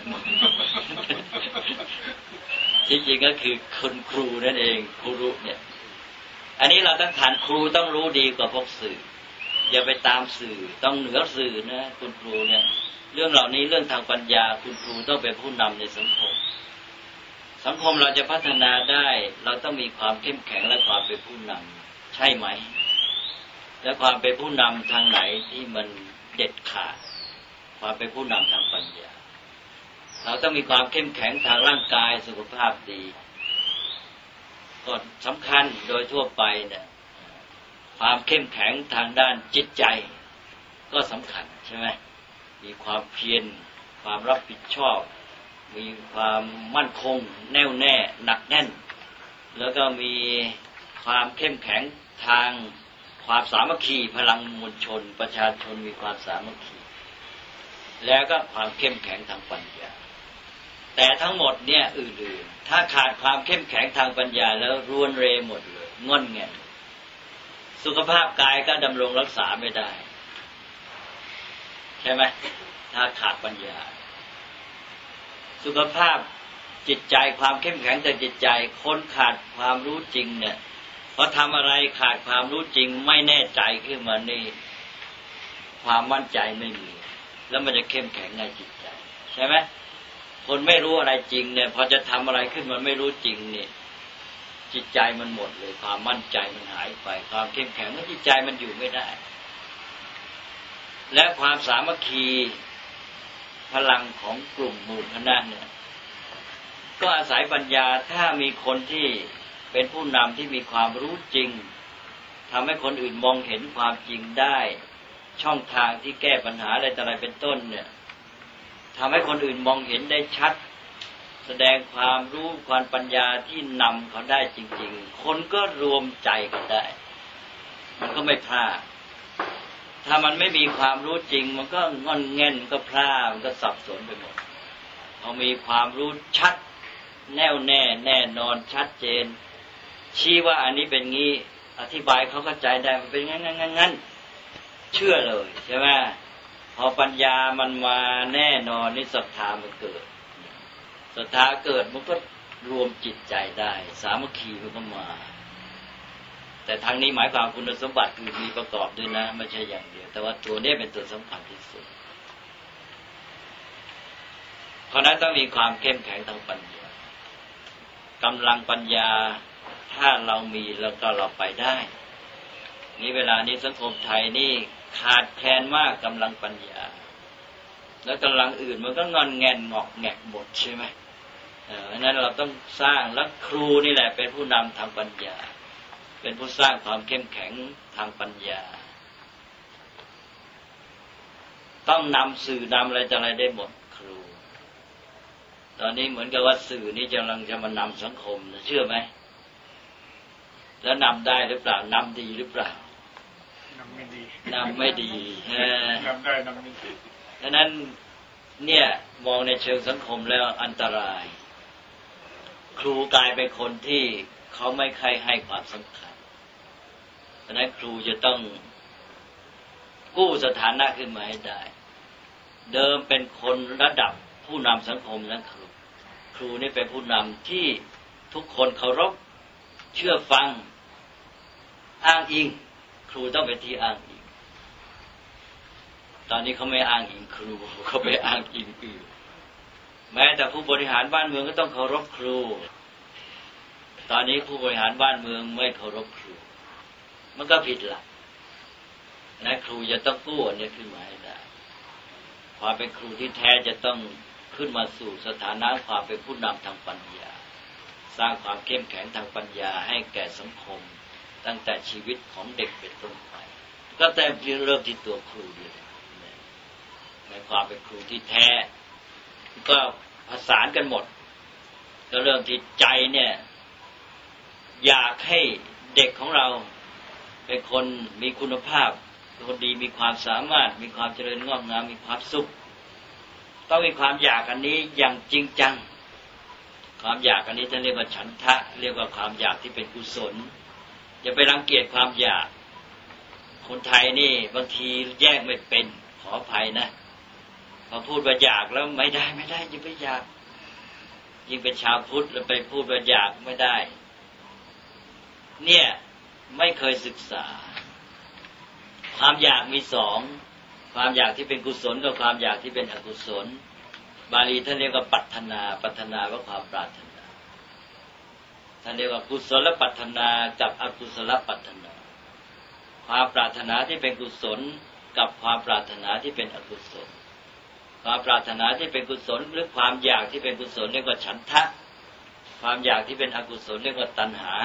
ที่จริงก็คือคนครูนั่นเองครูรู้เนี่ยอันนี้เราต้องฐานครูต้องรู้ดีกว่าพวกสื่ออย่าไปตามสื่อต้องเหนือสื่อนะคุณครูเนี่ยเรื่องเหล่านี้เรื่องทางปัญญาคุณครูต้องเป็นผู้นำในสังคมสังคมเราจะพัฒนาได้เราต้องมีความเข้มแข็งและความเป็นผู้นำใช่ไหมและความเป็นผู้นำทางไหนที่มันเด็ดขาดความเป็นผู้นำทางปัญญาเราต้องมีความเข้มแข็งทางร่างกายสุขภาพดีก็สำคัญโดยทั่วไปเนี่ยความเข้มแข็งทางด้านจิตใจก็สำคัญใช่ไหมมีความเพียรความรับผิดชอบมีความมั่นคงแน่วแน่หนักแน่นแล้วก็มีความเข้มแข็งทางความสามัคคีพลังมวลชนประชาชนมีความสามัคคีแล้วก็ความเข้มแข็งทางปัญญาแต่ทั้งหมดเนี่ยอื่นๆถ้าขาดความเข้มแข็งทางปัญญาแล้วรวนเรหมดเลยงอนแงนสุขภาพกายก็ดำรงรักษาไม่ได้ใช่ไหมถ้าขาดปัญญาสุขภาพจิตใจความเข้มแข็งทางจิตใจคนขาดความรู้จริงเนี่ยพอทำอะไรขาดความรู้จริงไม่แน่ใจขึ้นมานี่ความมั่นใจไม่มีแล้วมันจะเข้มแข็งในจิตใจใช่ไหมคนไม่รู้อะไรจริงเนี่ยพอจะทำอะไรขึ้นมันไม่รู้จริงนี่จิตใจมันหมดเลยความมั่นใจมันหายไปความเข้มแข็งในจิตใจมันอยู่ไม่ได้และความสามัคคีพลังของกลุ่มหมู่คณะเนี่ยก็อาศัยปัญญาถ้ามีคนที่เป็นผู้นำที่มีความรู้จริงทำให้คนอื่นมองเห็นความจริงได้ช่องทางที่แก้ปัญหาอะไรต่ออะไรเป็นต้นเนี่ยทำให้คนอื่นมองเห็นได้ชัดแสดงความรู้ความปัญญาที่นำเขาได้จริงๆคนก็รวมใจกันได้มันก็ไม่พลาดถ้ามันไม่มีความรู้จริงมันก็งอนแง่นมันก็พลาดมันก็สับสนไปหมดพอมีความรู้ชัดแน่วแน่แน่นอนชัดเจนชี้ว่าอันนี้เป็นงี้อธิบายเขาเข้าใจได้มันเป็นงั้นงั้นงั้นเชื่อเลยใช่ไหมพอปัญญามันมาแน่นอนนี่ศรัทธามันเกิดศรัทธาเกิดมันก็รวมจิตใจได้สามัคคีมันก็มาแต่ทางนี้หมายความคุณสมบัติคือมีประกอบด้วยนะไม่ใช่อย่างเดียวแต่ว่าตัวนี้เป็นตัวสำคัญที่สุดเพราะนั้นต้องมีความเข้มแข็งทางปัญญากำลังปัญญาถ้าเรามีแล้วก็เราไปได้นี่เวลานี้สังคมไทยนี่ขาดแคลนมากกำลังปัญญาแล้วกำลังอื่นมันก็งอนแงนงอกแงกหมดใช่ไหมเออเพราะนั้นเราต้องสร้างแล้วครูนี่แหละเป็นผู้นำทางปัญญาเป็นผู้สร้างความเข้มแข็งทางปัญญาต้องนำสื่อนำอะไรจะอะไรได้หมดครูตอนนี้เหมือนกับว่าสื่อนี้กำลังจะมานำสังคมนะเชื่อไหมแล้วนำได้หรือเปล่านำดีหรือเปล่านำไม่ดีนำไม่ดีนำได้นำไม่ดีดังนั้นเนี่ยมองในเชิงสังคมแล้วอันตรายครูกลายเป็นคนที่เขาไม่ใครให้ความสำคัญดังนั้นครูจะต้องกู้สถานะขึ้นมาให้ได้เดิมเป็นคนระดับผู้นำสังคมนั้นครูครูนี่เป็นผู้นำที่ทุกคนเคารพเชื่อฟังอ้างอิงครูต้องเป็นที่อ้างอิงตอนนี้เขาไม่อ้างอิงครูเขาไปอ้างอิงอื่นแม้แต่ผู้บริหารบ้านเมืองก็ต้องเคารพครูตอนนี้ผู้บริหารบ้านเมืองไม่เคารพครูมันก็ผิดหลักนะครูจะต้องกู้อันนี้ขึ้นมาให้ได้ความเป็นครูที่แท้จะต้องขึ้นมาสู่สถานะความเป็นผู้นำทางปัญญาสร้างความเข้มแข็งทางปัญญาให้แก่สังคมตั้งแต่ชีวิตของเด็กเป็นต้นไปก็แต่เริ่มที่ตัวครูเลยในความเป็นครูที่แท้ก็ผสานกันหมดก็เริ่มที่ใจเนี่ยอยากให้เด็กของเราเป็นคนมีคุณภาพเป็นคนดีมีความสามารถมีความเจริญงอกงามมีความสุขต้องมีความอยากอันนี้อย่างจริงจังความอยากอันนี้ท่านเรียกว่าฉันทะเรียกว่าความอยากที่เป็นกุศลอย่าไปรังเกียจความอยากคนไทยนี่บางทีแยกไม่เป็นขออภัยนะพอพูดว่าอยากแล้วไม่ได้ไม่ได้ยิ่งไปอยากยิ่งเป็นชาวพุทธแล้วไปพูดว่าอยากไม่ได้เนี่ยไม่เคยศึกษาความอยากมีสองความอยากที่เป็นกุศลกับความอยากที่เป็นอกุศลบาลีท่านเรียกว่าปัฏฐนาปัฏฐนาว่าความปรารถนาท่านเรียกว่ากุศลปัฏฐนากับอกุศลปัฏฐนาความปรารถนาที่เป็นกุศลกับความปรารถนาที่เป็นอกุศลความปรารถนาที่เป็นกุศลหรือความอยากที่เป็นกุศลเรียกว่าฉันทะความอยากที่เป็นอกุศลเรียกว่าตัณหา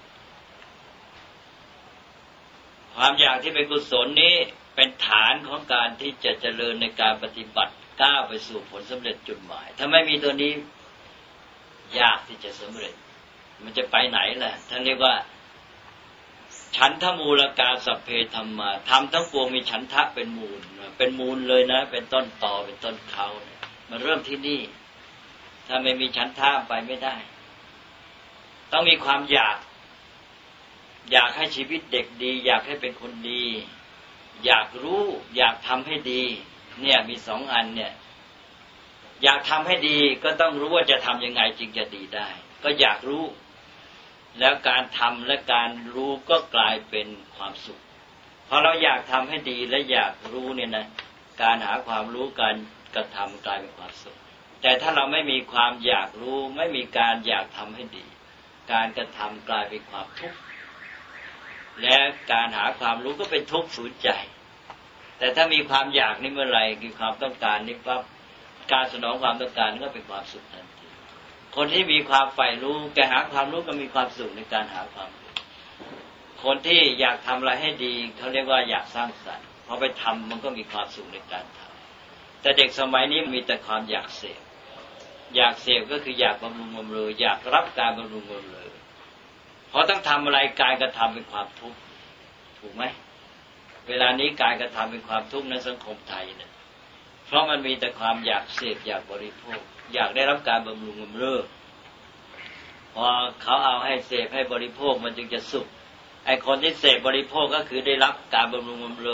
ความอยากที่เป็นกุศลนี้เป็นฐานของการที่จะเจริญในการปฏิบัติก้าวไปสู่ผลสำเร็จจุดหมายถ้าไม่มีตัวนี้ยากที่จะสำเร็จมันจะไปไหนล่ะท่านเรียกว่าฉันทมูลกาสัพเพธัมมาธรรมทั้งปวงมีฉันทะเป็นมูลเป็นมูลเลยนะเป็นต้นตอเป็นต้นเขามันเริ่มที่นี่ถ้าไม่มีฉันทะไปไม่ได้ต้องมีความอยากอยากให้ชีวิตเด็กดีอยากให้เป็นคนดีอยากรู้อยากทำให้ดีเนี่ยมีสองอันเนี่ยอยากทำให้ดีก็ต้องรู้ว่าจะทำยังไงจึงจะดีได้ก็อยากรู้แล้วการทำและการรู้ก็กลายเป็นความสุขพอเราอยากทำให้ดีและอยากรู้เนี่ยนะการหาความรู้การกระทำกลายเป็นความสุขแต่ถ้าเราไม่มีความอยากรู้ไม่มีการอยากทำให้ดีการกระทำกลายเป็นความทุกข์และการหาความรู้ก็เป็นทุกข์ฝืนใจแต่ถ้ามีความอยากนี่เมื่อไหร่มีความต้องการนี่ปั๊บการสนองความต้องการก็เป็นความสุขทันทีคนที่มีความใฝ่รู้แกหาความรู้ก็มีความสุขในการหาความรู้คนที่อยากทำอะไรให้ดีเขาเรียกว่าอยากสร้างสรรค์พอไปทำมันก็มีความสุขในการทำแต่เด็กสมัยนี้มีแต่ความอยากเสพอยากเสพก็คืออยากบำรุงบำเรออยากรับการบำรุงบำเรอพอต้องทำอะไรการกระทำเป็นความทุกข์ถูกไหมเวลานี้การกระทำเป็นความทุกข์ในสังคมไทยเนี่ยเพราะมันมีแต่ความอยากเสพอยากบริโภคอยากได้รับการบำรุงบำเรอพอเขาเอาให้เสพให้บริโภคมันจึงจะสุขไอ้คนที่เสพบริโภคก็คือได้รับการบำรุงบำเรอ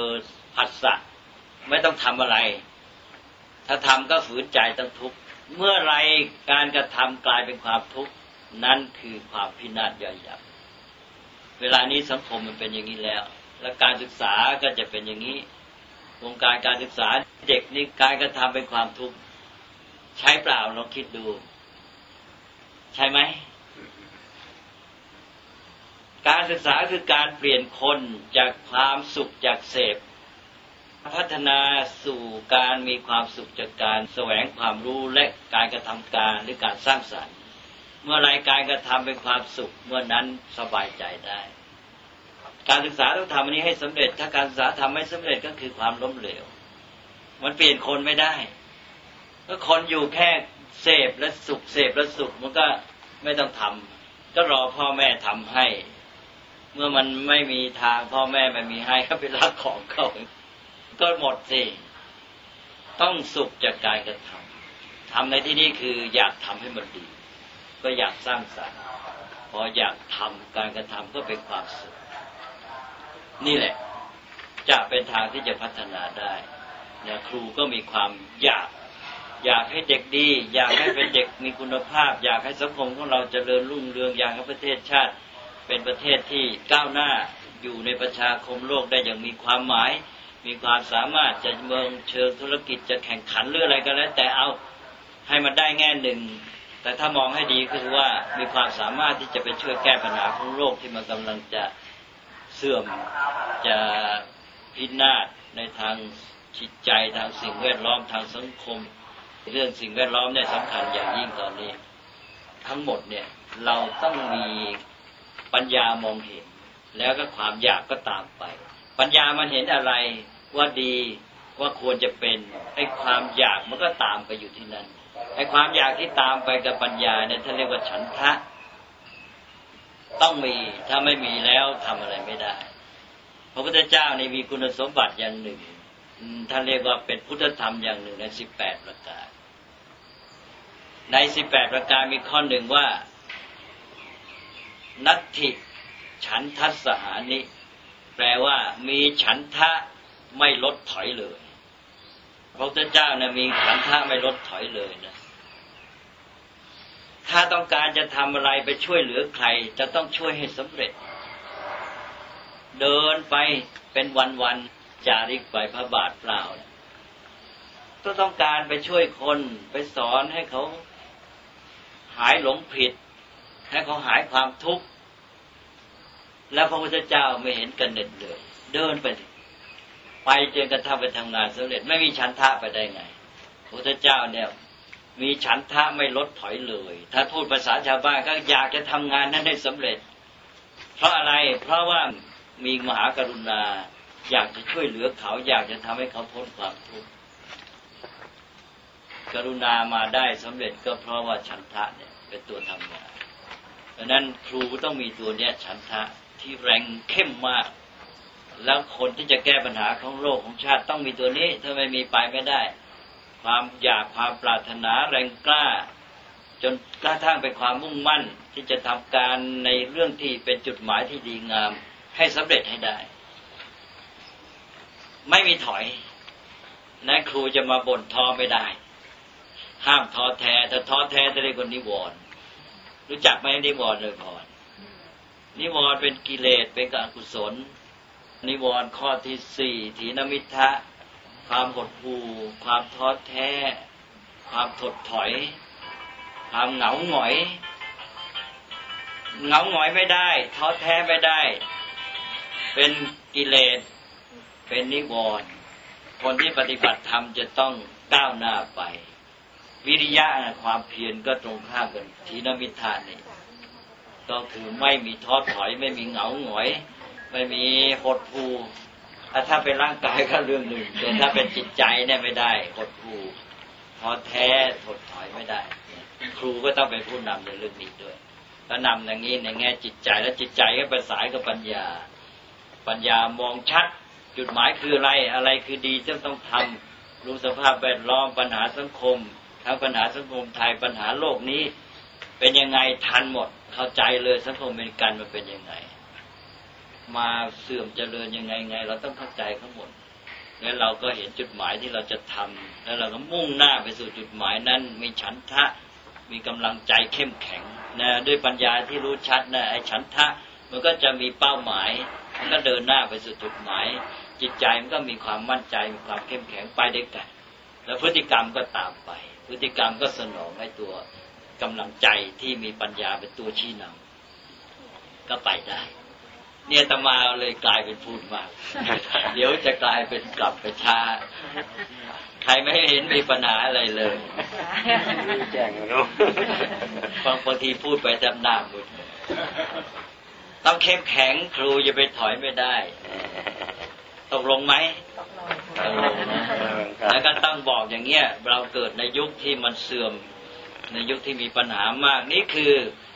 ผัสสะไม่ต้องทำอะไรถ้าทำก็ฝืนใจต้องทุกข์เมื่อไรการกระทำกลายเป็นความทุกข์นั่นคือความพินาศย่อยยับเวลานี้สังคมมันเป็นอย่างนี้แล้วและการศึกษาก็จะเป็นอย่างนี้วงการการศึกษาเด็กนี่การกระทำเป็นความทุกข์ใช่เปล่าลองคิดดูใช่ไหมการศึกษาคือการเปลี่ยนคนจากความสุขจากเสพพัฒนาสู่การมีความสุขจากการแสวงความรู้และการกระทำการหรือการสร้างสรรค์เมื่อไรการกระทำเป็นความสุขเมื่อนั้นสบายใจได้การศึกษาต้องทำอันนี้ให้สำเร็จถ้าการศึกษาทำไม่สำเร็จก็คือความล้มเหลวมันเปลี่ยนคนไม่ได้ก็คนอยู่แค่เสพและสุขเสพและสุขมันก็ไม่ต้องทำก็รอพ่อแม่ทำให้เมื่อมันไม่มีทางพ่อแม่ไม่มีให้ก็ไปรักของเขาก็หมดสิต้องสุขจากการกระทำทำในที่นี้คืออยากทำให้มันดีก็อยากสร้างสรรค์พออยากทำการกระทำก็เป็นความสุขนี่แหละจะเป็นทางที่จะพัฒนาได้เนี่ยครูก็มีความอยากอยากให้เด็กดีอยากให้เป็นเด็กมีคุณภาพอยากให้สังคมของเราเจริญรุ่งเรืองอยากให้ประเทศชาติเป็นประเทศที่ก้าวหน้าอยู่ในประชาคมโลกได้อย่างมีความหมายมีความสามารถจะเมืองเชิงธุรกิจจะแข่งขันหรืออะไรก็แล้วแต่เอาให้มันได้แง่หนึ่งแต่ถ้ามองให้ดีคือว่ามีความสามารถที่จะไปช่วยแก้ปัญหาของโลกที่มันกำลังจะเสื่อมจะพินาศในทางจิตใจทางสิ่งแวดล้อมทางสังคมเรื่องสิ่งแวดล้อมเนี่ยสำคัญอย่างยิ่งตอนนี้ทั้งหมดเนี่ยเราต้องมีปัญญามองเห็นแล้วก็ความอยากก็ตามไปปัญญามันเห็นอะไรว่าดีว่าควรจะเป็นไอ้ความอยากมันก็ตามไปอยู่ที่นั่นไอ้ความอยากที่ตามไปกับปัญญาเนี่ยท่านเรียกว่าฉันทะต้องมีถ้าไม่มีแล้วทำอะไรไม่ได้พระพุทธเจ้าในมีคุณสมบัติอย่างหนึ่งท่านเรียกว่าเป็นพุทธธรรมอย่างหนึ่งในสิบแปดประการในสิบแปดประการมีข้อหนึ่งว่านัตถิฉันทัสสหานิแปลว่ามีฉันทะไม่ลดถอยเลยพระพุทธเจ้าเนี่ยมีฉันทะไม่ลดถอยเลยนะถ้าต้องการจะทำอะไรไปช่วยเหลือใครจะต้องช่วยให้สำเร็จเดินไปเป็นวันๆจาริกไปพระบาทเปล่าก็ต้องการไปช่วยคนไปสอนให้เขาหายหลงผิดให้เขาหายความทุกข์แล้วพระพุทธเจ้าไม่เห็นกันเหน็ดเหนื่อยเดินไปไปจนกระทั่งไปทำงานสำเร็จไม่มีฉันทะไปได้ไงพระพุทธเจ้าเนี่ยมีฉันทะไม่ลดถอยเลยถ้าพูดภาษาชาวบ้านก็อยากจะทำงานนั้นให้สำเร็จเพราะอะไรเพราะว่ามีมหากรุณาอยากจะช่วยเหลือเขาอยากจะทำให้เขาพ้นความทุกข์กรุณามาได้สำเร็จก็เพราะว่าฉันทะเนี่ยเป็นตัวทำงานเพราะนั้นครูต้องมีตัวเนี้ยฉันทะที่แรงเข้มมากแล้วคนที่จะแก้ปัญหาของโลกของชาติต้องมีตัวนี้ถ้าไม่มีไปไม่ได้ความอยากความปรารถนาแรงกล้าจนกระทั่งเป็นความมุ่งมั่นที่จะทำการในเรื่องที่เป็นจุดหมายที่ดีงามให้สำเร็จให้ได้ไม่มีถอยนั้นครูจะมาบ่นท้อไม่ได้ห้ามท้อแท้ถ้าท้อแท้จะเรียกว่านิวรณ์รู้จักไหมนิวรณ์เลยพอนิวรณ์เป็นกิเลสเป็นอกุศลนิวรณ์ข้อที่สี่ถีนมิทธะความหดหู่ความท้อแท้ความถดถอยความเหงาหงอยเหงาหงอยไม่ได้ท้อแท้ไม่ได้เป็นกิเลสเป็นนิวรณ์คนที่ปฏิบัติธรรมจะต้องก้าวหน้าไปวิริยะความเพียรก็ตรงข้ามกันถีนมิทธะนี่ก็คือไม่มีท้อถอยไม่มีเหงาหงอยไม่มีหดหู่ถ้าเป็นร่างกายก็เรื่องหนึ่งแต่ถ้าเป็นจิตใจเนี่ยไม่ได้หดหู่ท้อแท้ถดถอยไม่ได้ครูก็ต้องเป็นผู้นำในเรื่องนี้ด้วยก็นำอย่างนี้ในแง่จิตใจและจิตใจก็ประสานกับปัญญาปัญญามองชัดจุดหมายคืออะไรอะไรคือดีที่ต้องทำรู้สภาพแวดล้อมปัญหาสังคมทั้งปัญหาสังคมไทยปัญหาโลกนี้เป็นยังไงทันหมดเข้าใจเลยสังคมอเมริกันมันเป็นยังไงมาเสื่อมเจริญยังไงไงเราต้องเข้าใจทั้งหมดแล้วเราก็เห็นจุดหมายที่เราจะทำแล้วเราก็มุ่งหน้าไปสู่จุดหมายนั้นมีฉันทะมีกำลังใจเข้มแข็งนะด้วยปัญญาที่รู้ชัดนะไอ้ฉันทะมันก็จะมีเป้าหมายมันก็เดินหน้าไปสู่จุดหมายจิตใจมันก็มีความมั่นใจมีความเข้มแข็งไปด้วยกันแล้วพฤติกรรมก็ตามไปพฤติกรรมก็สนองให้ตัวกำลังใจที่มีปัญญาเป็นตัวชี้นำก็ไปได้เนี่ยอาตมาเลยกลายเป็นพูดมาก เดี๋ยวจะกลายเป็นกลับไปช้าใครไม่เห็นมีปัญหาอะไรเลยแจ้งรู้บางบางทีพูดไปจำหน้าหมดต้องเข้มแข็งครูจะไปถอยไม่ได้ตกลงไหมตกลงนะแล้วก็ต้องบอกอย่างเงี้ยเราเกิดในยุคที่มันเสื่อมในยุคที่มีปัญหามากนี่คือ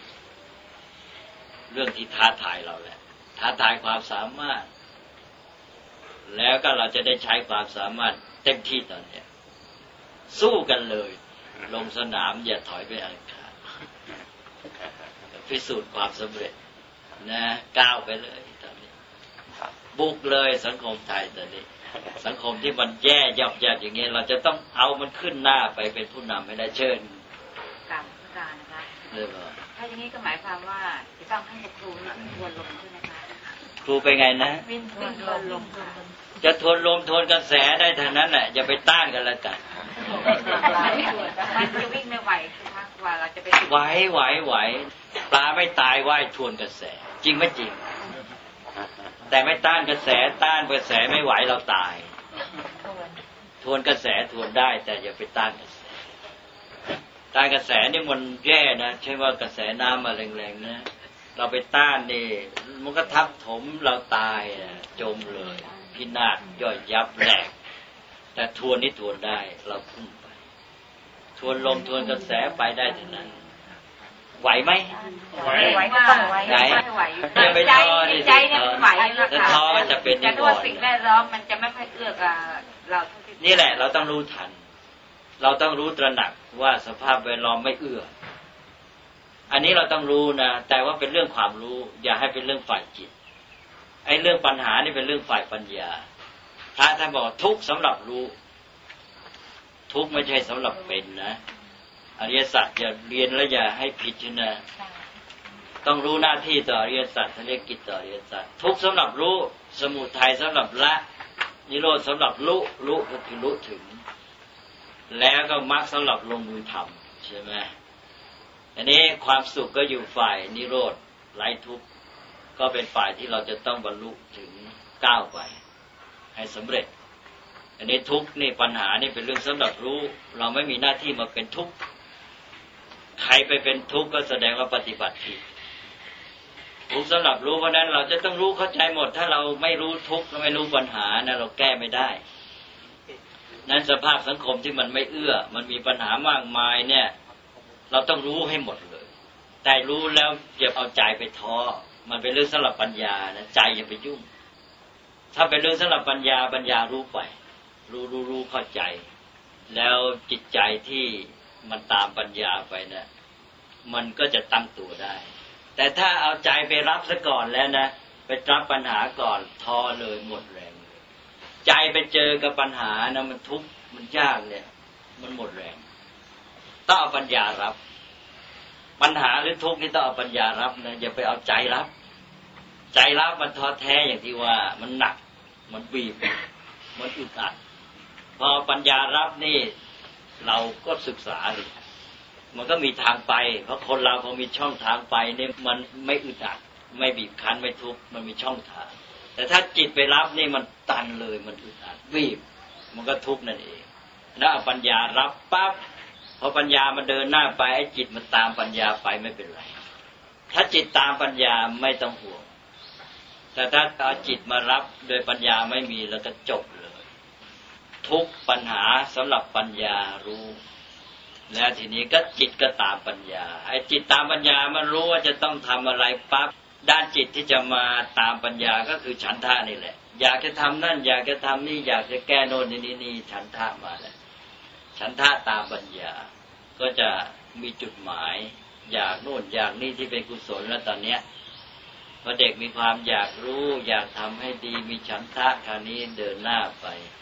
เรื่องที่ท้าทายเราแหละท้าทายความสามารถแล้วก็เราจะได้ใช้ความสามารถเต็มที่ตอนนี้สู้กันเลยลงสนามอย่าถอยไปอันขาดพิสูจน์ความสำเร็จนะก้าวไปเลยตอนนี้บุกเลยสังคมไทยตอนนี้สังคมที่มันแย่ยับยับอย่างเงี้ยเราจะต้องเอามันขึ้นหน้าไปเป็นผู้นำให้ได้เชิญการการนะคะเรื่องว่าถ้าอย่างนี้ก็หมายความว่าจะต้องให้ครูนี่ทวนลมใช่ไหมคะครูไปไงนะวิ่งทวนลมจะทวนลมทวนกระแสได้ทางนั้นแหละอย่าไปต้านกันละกันมันจะวิ่งไม่ไหวคือทักว่าเราจะไปไหวไหวไหวปลาไม่ตายว่ายทวนกระแสจริงไม่จริงแต่ไม่ต้านกระแสต้านกระแสไม่ไหวเราตายทวนกระแสทวนได้แต่อย่าไปต้านกระแสต้านกระแสนี่มันแย่นะใช่ว่ากระแสน้ำมาแรงๆนะเราไปต้านนี่มันก็ทับถมเราตายจมเลยพินาศย่อยยับแหลกแต่ทวนนี่ทวนได้เราพุ่งไปทวนลมทวนกระแสไปได้เท่านั้นไหวไหมไหวไหวก็ต้องไหวไหวอย่าไปท้อดิใจเนี่ยไหวแล้วค่ะท้อจะเป็นนิวรณ์สิ่งแวดล้อมมันจะไม่ค่อยเอื้อกับเรานี่แหละเราต้องรู้ทันเราต้องรู้ตระหนักว่าสภาพแวดล้อมไม่เอื้ออันนี้เราต้องรู้นะแต่ว่าเป็นเรื่องความรู้อย่าให้เป็นเรื่องฝ่ายจิตไอ้เรื่องปัญหานี่เป็นเรื่องฝ่ายปัญญาพระท่านบอกทุกข์สำหรับรู้ทุกข์ไม่ใช่สำหรับเป็นนะอริยสัจอย่าเรียนแล้วอย่าให้ผิดนะต้องรู้หน้าที่ต่ออริยสัจท่านเรียกกิจต่ออริยสัจทุกข์สำหรับรู้สมุทัยสำหรับละนิโรธสำหรับรู้รู้ก็คือรู้ถึงแล้วก็มรรคสำหรับลงมือทำใช่ไหมอันนี้ความสุขก็อยู่ฝ่ายนิโรธไร้ทุกข์ก็เป็นฝ่ายที่เราจะต้องบรรลุถึงก้าวไปให้สำเร็จอันนี้ทุกข์นี่ปัญหานี่เป็นเรื่องสำหรับรู้เราไม่มีหน้าที่มาเป็นทุกข์ใครไปเป็นทุกข์ก็แสดงว่าปฏิบัติผิดทุกข์สำหรับรู้เพราะนั้นเราจะต้องรู้เข้าใจหมดถ้าเราไม่รู้ทุกข์ไม่รู้ปัญหานะเราแก้ไม่ได้นั้นสภาพสังคมที่มันไม่เอื้อมันมีปัญหามากมายเนี่ยเราต้องรู้ให้หมดเลยแต่รู้แล้วอย่าเอาใจไปท้อมันเป็นเรื่องสำหรับปัญญานะใจอย่าไปยุ่งถ้าเป็นเรื่องสำหรับปัญญาปัญญารู้ไปรู้รู้รู้เข้าใจแล้วจิตใจที่มันตามปัญญาไปนะมันก็จะตั้งตัวได้แต่ถ้าเอาใจไปรับซะก่อนแล้วนะไปรับปัญหาก่อนท้อเลยหมดแรงใจไปเจอกับปัญหานะมันทุกข์มันยากเนี่ยมันหมดแรงต้องเอาปัญญารับปัญหาหรือทุกข์นี่ต้องเอาปัญญารับนะอย่าไปเอาใจรับใจรับมันท้อแท้อย่างที่ว่ามันหนักมันบีบมันอึดอัดพอปัญญารับนี่เราก็ศึกษาดิมันก็มีทางไปเพราะคนเราพอมีช่องทางไปนี่มันไม่อึดอัดไม่บีบคั้นไม่ทุกข์มันมีช่องทางแต่ถ้าจิตไปรับนี่มันตันเลยมันอึดอัดบีบมันก็ทุกข์นั่นเองแล้วเอาปัญญารับปั๊บพอปัญญามันเดินหน้าไปไอ้จิตมันตามปัญญาไปไม่เป็นไรถ้าจิตตามปัญญาไม่ต้องห่วงแต่ถ้าเอาจิตมารับโดยปัญญาไม่มีแล้วก็จบเลยทุกปัญหาสำหรับปัญญารู้แล้วทีนี้ก็จิตก็ตามปัญญาไอ้จิตตามปัญญามันรู้ว่าจะต้องทำอะไรปั๊บด้านจิตที่จะมาตามปัญญาก็คือฉันทะนี่แหละอยากจะทำนั่นอยากจะทำนี่อยากจะแก้โน่นนี่นี่ฉันทะมาแล้วฉันทะตามปัญญาก็จะมีจุดหมายอยากโน่นอยากนี่ที่เป็นกุศลแล้วตอนเนี้ย พอเด็กมีความอยากรู้อยากทำให้ดีมีฉันทะคราวนี้เดินหน้าไป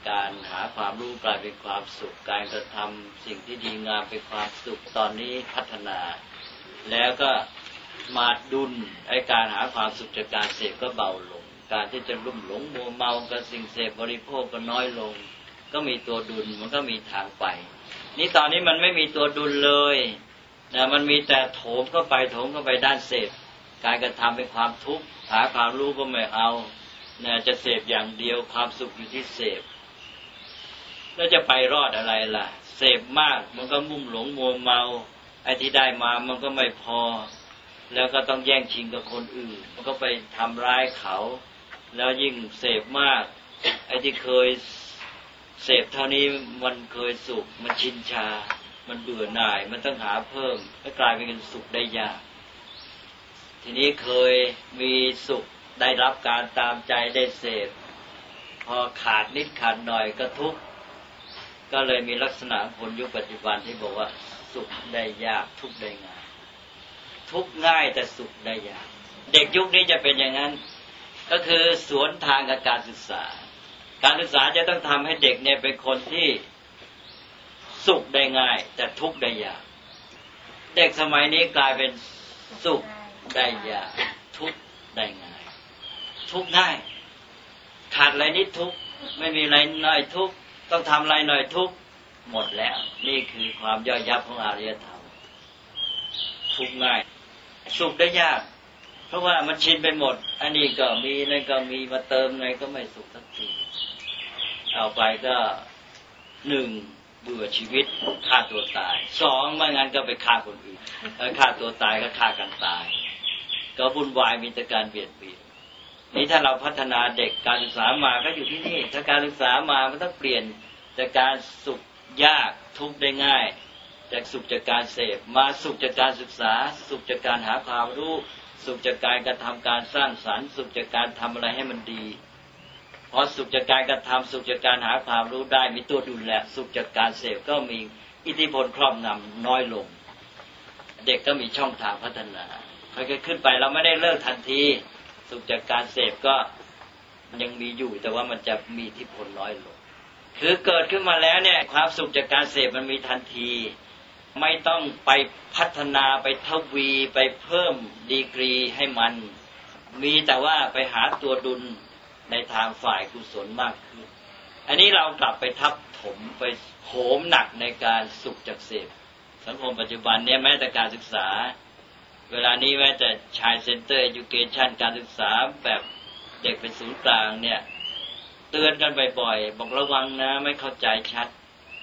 การหาความรู้กลายเป็นความสุขการกระทำสิ่งที่ดีงามเป็นความสุขตอนนี้พัฒนาแล้วก็มาดุลไอ้การหาความสุขจากการเสพก็เบาลงการที่จะลุ่มหลงมัวเมากับสิ่งเสพบริโภคก็น้อยลงก็มีตัวดุลมันก็มีทางไปนี่ตอนนี้มันไม่มีตัวดุลเลยนะมันมีแต่โถมเข้าไปโถมเข้าไปด้านเสพการกระทำเป็นความทุกข์หาความรู้ก็ไม่เอานะจะเสพอย่างเดียวความสุขอยู่ที่เสพแล้วจะไปรอดอะไรล่ะเสพมากมันก็มุ่งหลงมัวเมาไอ้ที่ได้มามันก็ไม่พอแล้วก็ต้องแย่งชิงกับคนอื่นมันก็ไปทำร้ายเขาแล้วยิ่งเสพมากไอ้ที่เคยเสพเท่านี้มันเคยสุขมันชินชามันเบื่อหน่ายมันต้องหาเพิ่มให้กลายเป็นสุขได้ยากทีนี้เคยมีสุขได้รับการตามใจได้เสพพอขาดนิดขาดหน่อยก็ทุกข์ก็เลยมีลักษณะคนยุคปัจจุบันที่บอกว่าสุขได้ยากทุกข์ได้ง่ายทุกข์ง่ายแต่สุขได้ยากเด็กยุคนี้จะเป็นอย่างนั้นก็คือสวนทางกับการศึกษาการศึกษาจะต้องทำให้เด็กเนี่ยเป็นคนที่สุขได้ง่ายแต่ทุกข์ได้ยากเด็กสมัยนี้กลายเป็นสุขได้ยากทุกข์ได้ง่ายทุกข์ง่ายขาดอะไรนิดทุกข์ไม่มีอะไรน้อยทุกข์ต้องทำอะไรหน่อยทุกข์หมดแล้วนี่คือความย่อยยับของอารยธรรมทุกข์ง่ายสุขได้ยากเพราะว่ามันชินไปหมดอันนี้ก็มีนั่นก็มีมาเติมไงก็ไม่สุขสักทีเอาไปก็หนึ่งเบื่อชีวิตฆ่าตัวตายสองไม่งั้นก็ไปฆ่าคนอื่นแล้วฆ่าตัวตายก็ฆ่ากันตายก็วุ่นวายมีแต่การเบียดเบียนนี่ถ้าเราพัฒนาเด็กการศึกษามาก็อยู่ที่นี่ถ้าการศึกษามามันต้องเปลี่ยนจากการสุขยากทุกข์ได้ง่ายจากสุขจากการเสพมาสุขจากการศึกษาสุขจากการหาความรู้สุขจากการกระทำการสร้างสรรค์สุขจากการทำอะไรให้มันดีพอสุขจากการกระทำสุขจากการหาความรู้ได้มีตัวดุลแล้วสุขจากการเสพก็มีอิทธิพลครอบงำน้อยลงเด็กก็มีช่องทางพัฒนาค่อยๆขึ้นไปเราไม่ได้เลิกทันทีสุขจากการเสพก็ยังมีอยู่แต่ว่ามันจะมีอิทธิพลน้อยลงคือเกิดขึ้นมาแล้วเนี่ยความสุขจากการเสพมันมีทันทีไม่ต้องไปพัฒนาไปทวีไปเพิ่มดีกรีให้มันมีแต่ว่าไปหาตัวดุลในทางฝ่ายกุศลมากขึ้นอันนี้เรากลับไปทับถมไปโหมหนักในการสุขจากเสพสังคมปัจจุบันเนี่ยแม้แต่การศึกษาเวลานี้แม้แต่ชายเซ็นเตอร์เอดูเคชั่นการศึกษาแบบเด็กเป็นศูนย์กลางเนี่ยเตือนกันบ่อยๆบอกระวังนะไม่เข้าใจชัด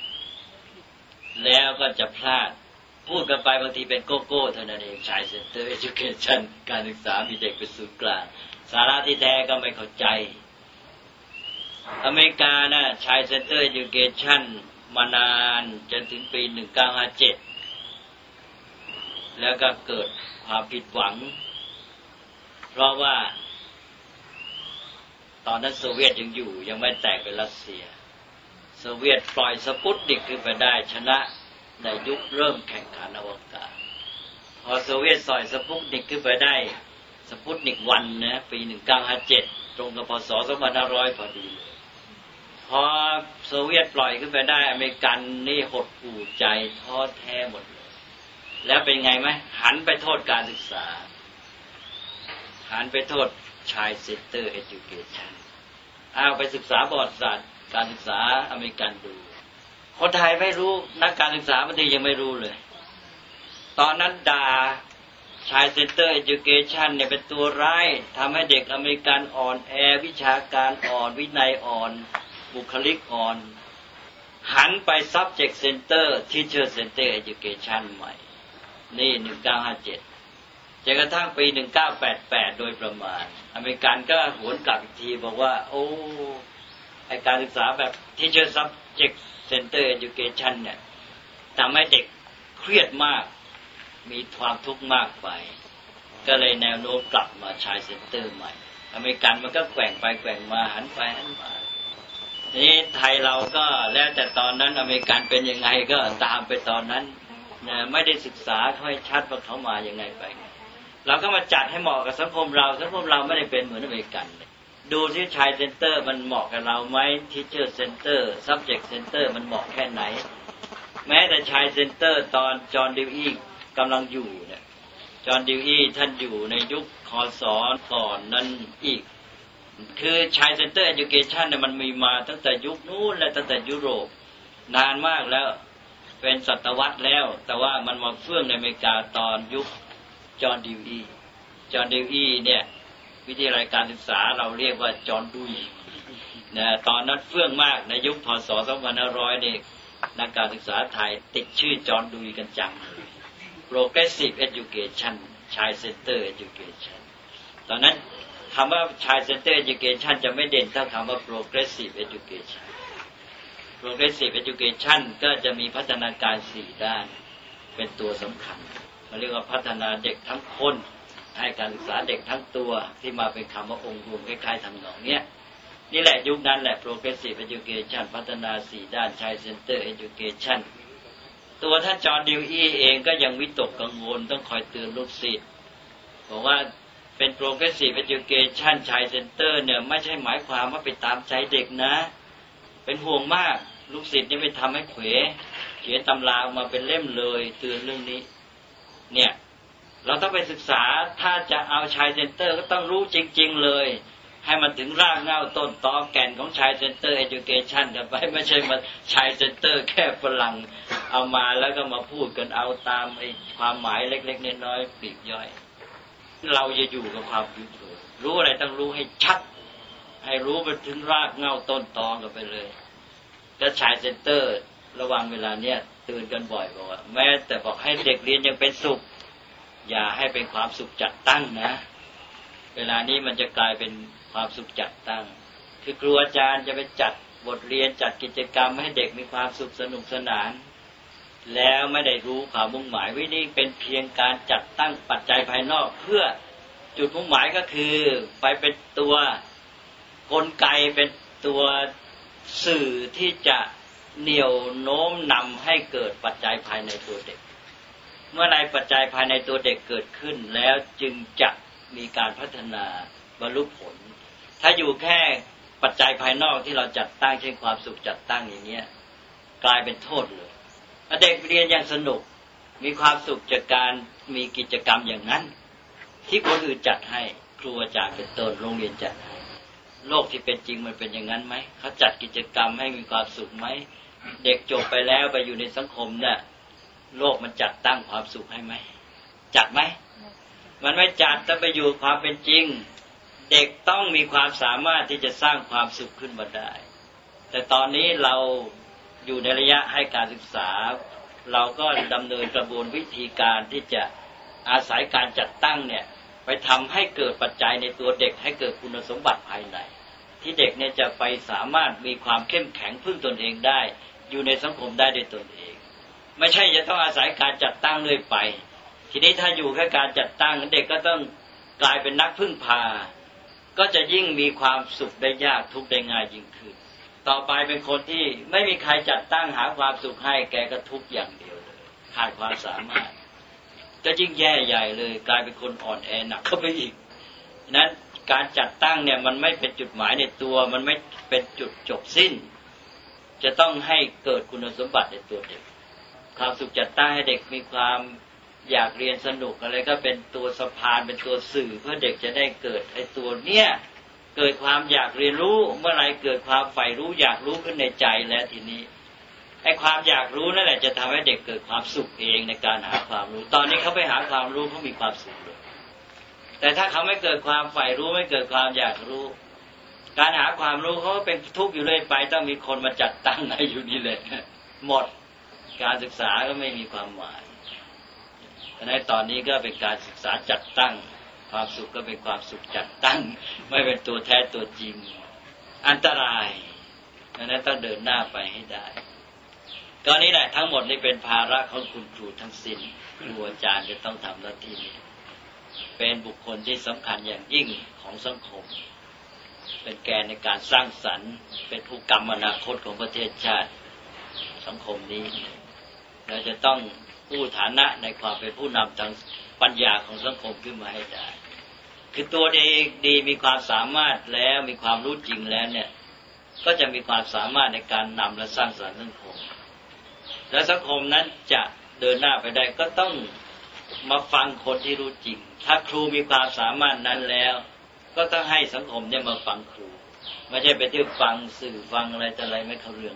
แล้วก็จะพลาดพูดกันไปบางทีเป็นโกโก้เท่านั้นเองชายเซ็นเตอร์เอดูเคชั่นการศึกษามีเด็กเป็นศูนย์กลางสาระที่แท้ก็ไม่เข้าใจอเมริกานะชายเซ็นเตอร์เอดูเคชั่นมานานจนถึงปีหนึ่งเก้าห้าเจ็ดแล้วก็เกิดความผิดหวังเพราะว่าตอนนั้นโซเวียตยังอยู่ยังไม่แตกเป็นรัสเซียโซเวียตปล่อยสปุตนิกขึ้นไปได้ชนะในยุคเริ่มแข่งขันอวกาศพอโซเวียตสอยสปุตนิกขึ้นไปได้สปุตนิกวันนะปีหนึ่งเก้าห้าเจ็ดตรงกับพศสองพันห้าร้อยพอดีพอโซเวียตปล่อยขึ้นไปได้อเมริกันนี่หดหู่ใจท้อแท้หมดเลยแล้วเป็นไงไหมหันไปโทษการศึกษาหันไปโทษชายเซ็นเตอร์เอดูเคชั่นเอาไปศึกษาประวัติศาสตร์การศึกษาอเมริกันดูคนไทยไม่รู้นักการศึกษาบางทียังไม่รู้เลยตอนนั้นด่าชายเซ็นเตอร์เอดูเคชั่นเนี่ยเป็นตัวร้ายทำให้เด็กอเมริกันอ่อนแอวิชาการอ่อนวินัยอ่อนบุคลิกอ่อนหันไป subject center teacher center education ใหม่นี่หนึ่งเก้าห้าเจ็ดจนกระทั่งปีหนึ่งเก้าแปดแปดโดยประมาณอเมริกันก็หวนกลับอีกทีบอกว่าโอ้ไอ้การศึกษาแบบ teacher subject center education เนี่ยทำให้เด็กเครียดมากมีความทุกข์มากไปก็เลยแนวโน้มกลับมาชายเซ็นเตอร์ใหม่อเมริกันมันก็แกว่งไปแกว่งมาหันไปหันมานี่ไทยเราก็แล้วแต่ตอนนั้นอเมริกันเป็นยังไงก็ตามไปตอนนั้นนะไม่ได้ศึกษาค่อยชัดว่าเขามายังไงไปเราก็มาจัดให้เหมาะกับสังคมเราสังคมเราไม่ได้เป็นเหมือนอเมริกันดูที่ชายเซนเตอร์มันเหมาะกับเราไหมทีเชอร์เซนเตอร์ subject center มันเหมาะแค่ไหนแม้แต่ชายเซนเตอร์ตอนจอห์นดิวอีกำลังอยู่เนี่ยจอห์นดิวอีท่านอยู่ในยุคคศก่อนนั้นอีกคือชายเซ็นเตอร์ education เนี่ยมันมีมาตั้งแต่ยุคนู้นและตั้งแต่ยุโรปนานมากแล้วเป็นศตวรรษแล้วแต่ว่ามันมาเฟื่องในอเมริกาตอนยุคจอห์นดิวอีจอห์นดิวอีเนี่ยวิทยาลัยการศึกษาเราเรียกว่าจอห์นดุยนะตอนนั้นเฟื่องมากในยุคพ.ศ. สองพันห้าร้อยนี่นักการศึกษาไทยติดชื่อจอห์นดุยกันจัง Progressive Education Child Center Education ตอนนั้นคำว่า Child Center Education จะไม่เด่นเท่าคำว่า Progressive Education Progressive Education ก็จะมีพัฒนาการสี่ด้านเป็นตัวสำคัญเขาเรียกว่าพัฒนาเด็กทั้งคนให้การศึกษาเด็กทั้งตัวที่มาเป็นคำว่าองค์รวมคล้ายๆทำนองเนี้ยนี่แหละยุคนั้นแหละ Progressive Education พัฒนาสี่ด้าน Child Center Education ตัวท่านจอห์นดิวอีเองก็ยังวิตกกังวลต้องคอยเตือนลูกศิษย์บอกว่าเป็น Progressive Education Child Center เนี่ยไม่ใช่หมายความว่าไปตามใจเด็กนะเป็นห่วงมากลูกศิษย์นี่ไปทำให้เขวเขียนตำราออกมาเป็นเล่มเลยเตือนเรื่องนี้เนี่ยเราต้องไปศึกษาถ้าจะเอาชายเซ็นเตอร์ก็ต้องรู้จริงๆเลยให้มันถึงรากเหง้าต้นตอแก่นของชายเซ็นเตอร์ Education กันไปไม่ใช่มาชายเซ็นเตอร์แค่ฝรั่งเอามาแล้วก็มาพูดกันเอาตามไอ้ความหมายเล็กๆน้อยๆปลีกย่อยเราจะอยู่กับความผิวเผินรู้อะไรต้องรู้ให้ชัดให้รู้ไปถึงรากเหง้าต้นตอกันไปเลยก็ชายเซ็นเตอร์ระวังเวลาเนี้ยเตือนกันบ่อยบอกว่าแม้แต่บอกให้เด็กเรียนยังเป็นสุขอย่าให้เป็นความสุขจัดตั้งนะเวลานี้มันจะกลายเป็นความสุขจัดตั้งคือครูอาจารย์จะไปจัดบทเรียนจัดกิจกรรมให้เด็กมีความสุขสนุกสนานแล้วไม่ได้รู้ความมุ่งหมายวินี่เป็นเพียงการจัดตั้งปัจจัยภายนอกเพื่อจุดมุ่งหมายก็คือไปเป็นตัวกลไกเป็นตัวสื่อที่จะเหนี่ยวโน้มนำให้เกิดปัจจัยภายในตัวเด็กเมื่อใดปัจจัยภายในตัวเด็กเกิดขึ้นแล้วจึงจะมีการพัฒนาบรรลุผลถ้าอยู่แค่ปัจจัยภายนอกที่เราจัดตั้งเช่นความสุขจัดตั้งอย่างเงี้ยกลายเป็นโทษเลยเด็กเรียนอย่างสนุกมีความสุขจากการมีกิจกรรมอย่างนั้นที่คนอื่นจัดให้ครูอาจารย์เป็นต้นโรงเรียนจัดให้โลกที่เป็นจริงมันเป็นอย่างนั้นไหมเขาจัดกิจกรรมให้มีความสุขไหมเด็กจบไปแล้วไปอยู่ในสังคมเนี่ยโลกมันจัดตั้งความสุขให้ไหมจัดไหมมันไม่จัดถ้าไปอยู่ความเป็นจริงเด็กต้องมีความสามารถที่จะสร้างความสุขขึ้นมาได้แต่ตอนนี้เราอยู่ในระยะให้การศึกษาเราก็ดำเนินกระบวนวิธีการที่จะอาศัยการจัดตั้งเนี่ยไปทำให้เกิดปัจจัยในตัวเด็กให้เกิดคุณสมบัติภายในที่เด็กเนี่ยจะไปสามารถมีความเข้มแข็งพึ่งตนเองได้อยู่ในสังคมได้ด้วยตนเองไม่ใช่จะต้องอาศัยการจัดตั้งเรื่อยไปทีนี้ถ้าอยู่แค่การจัดตั้งเด็กก็ต้องกลายเป็นนักพึ่งพาก็จะยิ่งมีความสุขได้ยากทุกข์ได้ง่ายยิ่งขึ้นต่อไปเป็นคนที่ไม่มีใครจัดตั้งหาความสุขให้แกก็ทุกข์อย่างเดียวเลยขาดความสามารถก็ยิ่งแย่ใหญ่เลยกลายเป็นคนอ่อนแอหนักเข้าไปอีกนั้นการจัดตั้งเนี่ยมันไม่เป็นจุดหมายในตัวมันไม่เป็นจุดจบสิ้นจะต้องให้เกิดคุณสมบัติในตัวเด็กความสุขจัดตั้งให้เด็กมีความอยากเรียนสนุกอะไรก็เป็นตัวสะพานเป็นตัวสื่อเพื่อเด็กจะได้เกิดไอ้ตัวเนี้ยเกิดความอยากเรียนรู้เมื่อไรเกิดความใฝ่รู้อยากรู้ขึ้นในใจแล้วทีนี้ไอ้ความอยากรู้นั่นแหละจะทำให้เด็กเกิดความสุขเองในการหาความรู้ตอนนี้เขาไปหาความรู้เขามีความสุขเลยแต่ถ้าเขาไม่เกิดความใฝ่รู้ไม่เกิดความอยากรู้การหาความรู้เขาเป็นทุกข์อยู่เรื่อยไปต้องมีคนมาจัดตั้งให้อยู่นี่เลยหมดการศึกษาก็ไม่มีความหมายในตอนนี้ก็เป็นการศึกษาจัดตั้งความสุขก็เป็นความสุขจัดตั้งไม่เป็นตัวแท้ตัวจริงอันตรายดังนั้นต้องเดินหน้าไปให้ได้ก็นี้แหละทั้งหมดนี้เป็นภาระของคุณครูทั้งสิ้นครูอาจารย์จะต้องทำหน้าที่นี้เป็นบุคคลที่สำคัญอย่างยิ่งของสังคมเป็นแกนในการสร้างสรรค์เป็นผู้กำอนาคตของประเทศชาติสังคมนี้เราจะต้องกู้ฐานะในความเป็นผู้นำทางปัญญาของสังคมขึ้นมาให้ได้คือตัวเองดีมีความสามารถแล้วมีความรู้จริงแล้วเนี่ยก็จะมีความสามารถในการนำและสร้างสรรค์สังคมและสังคมนั้นจะเดินหน้าไปได้ก็ต้องมาฟังคนที่รู้จริงถ้าครูมีความสามารถนั้นแล้วก็ต้องให้สังคมเนี่ยมาฟังครูไม่ใช่ไปเที่ยวฟังสื่อฟังอะไรแต่อะไรไม่เข้าเรื่อง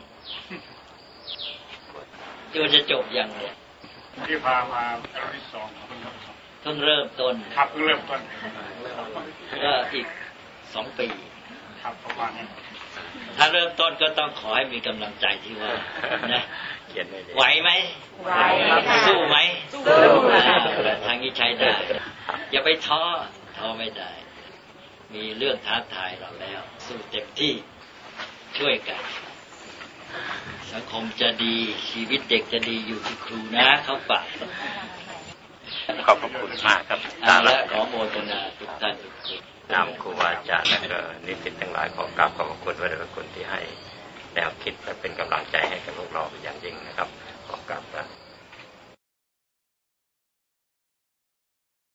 ที่ว่าจะจบอย่างเนี่ยที่พามาครั้งที่สองเพิ่งเพิ่งเริ่มต้นครับเพิ่งเริ่มต้นก็อีกสองปีครับประมาณนี้ถ้าเริ่มต้นก็ต้องขอให้มีกำลังใจที่ว่านะไหวไหมไหวสู้ไหมสู้ทางนี้ใช้ได้อย่าไปท้อท้อไม่ได้มีเรื่องท้าทายเราแล้วสู้เต็มที่ช่วยกันสังคมจะดีชีวิตเด็กจะดีอยู่ที่ครูนะเขาฝากขอบคุณมากครับและขอโมทนาทุกท่านทุกคนนำครูอาจารย์และก็นิสิตทั้งหลายขอกราบขอบคุณพระเดชพระคุณที่ให้แนวคิดและเป็นกำลังใจให้กับพวกเราเป็นอย่างยิ่งนะครับขอกราบ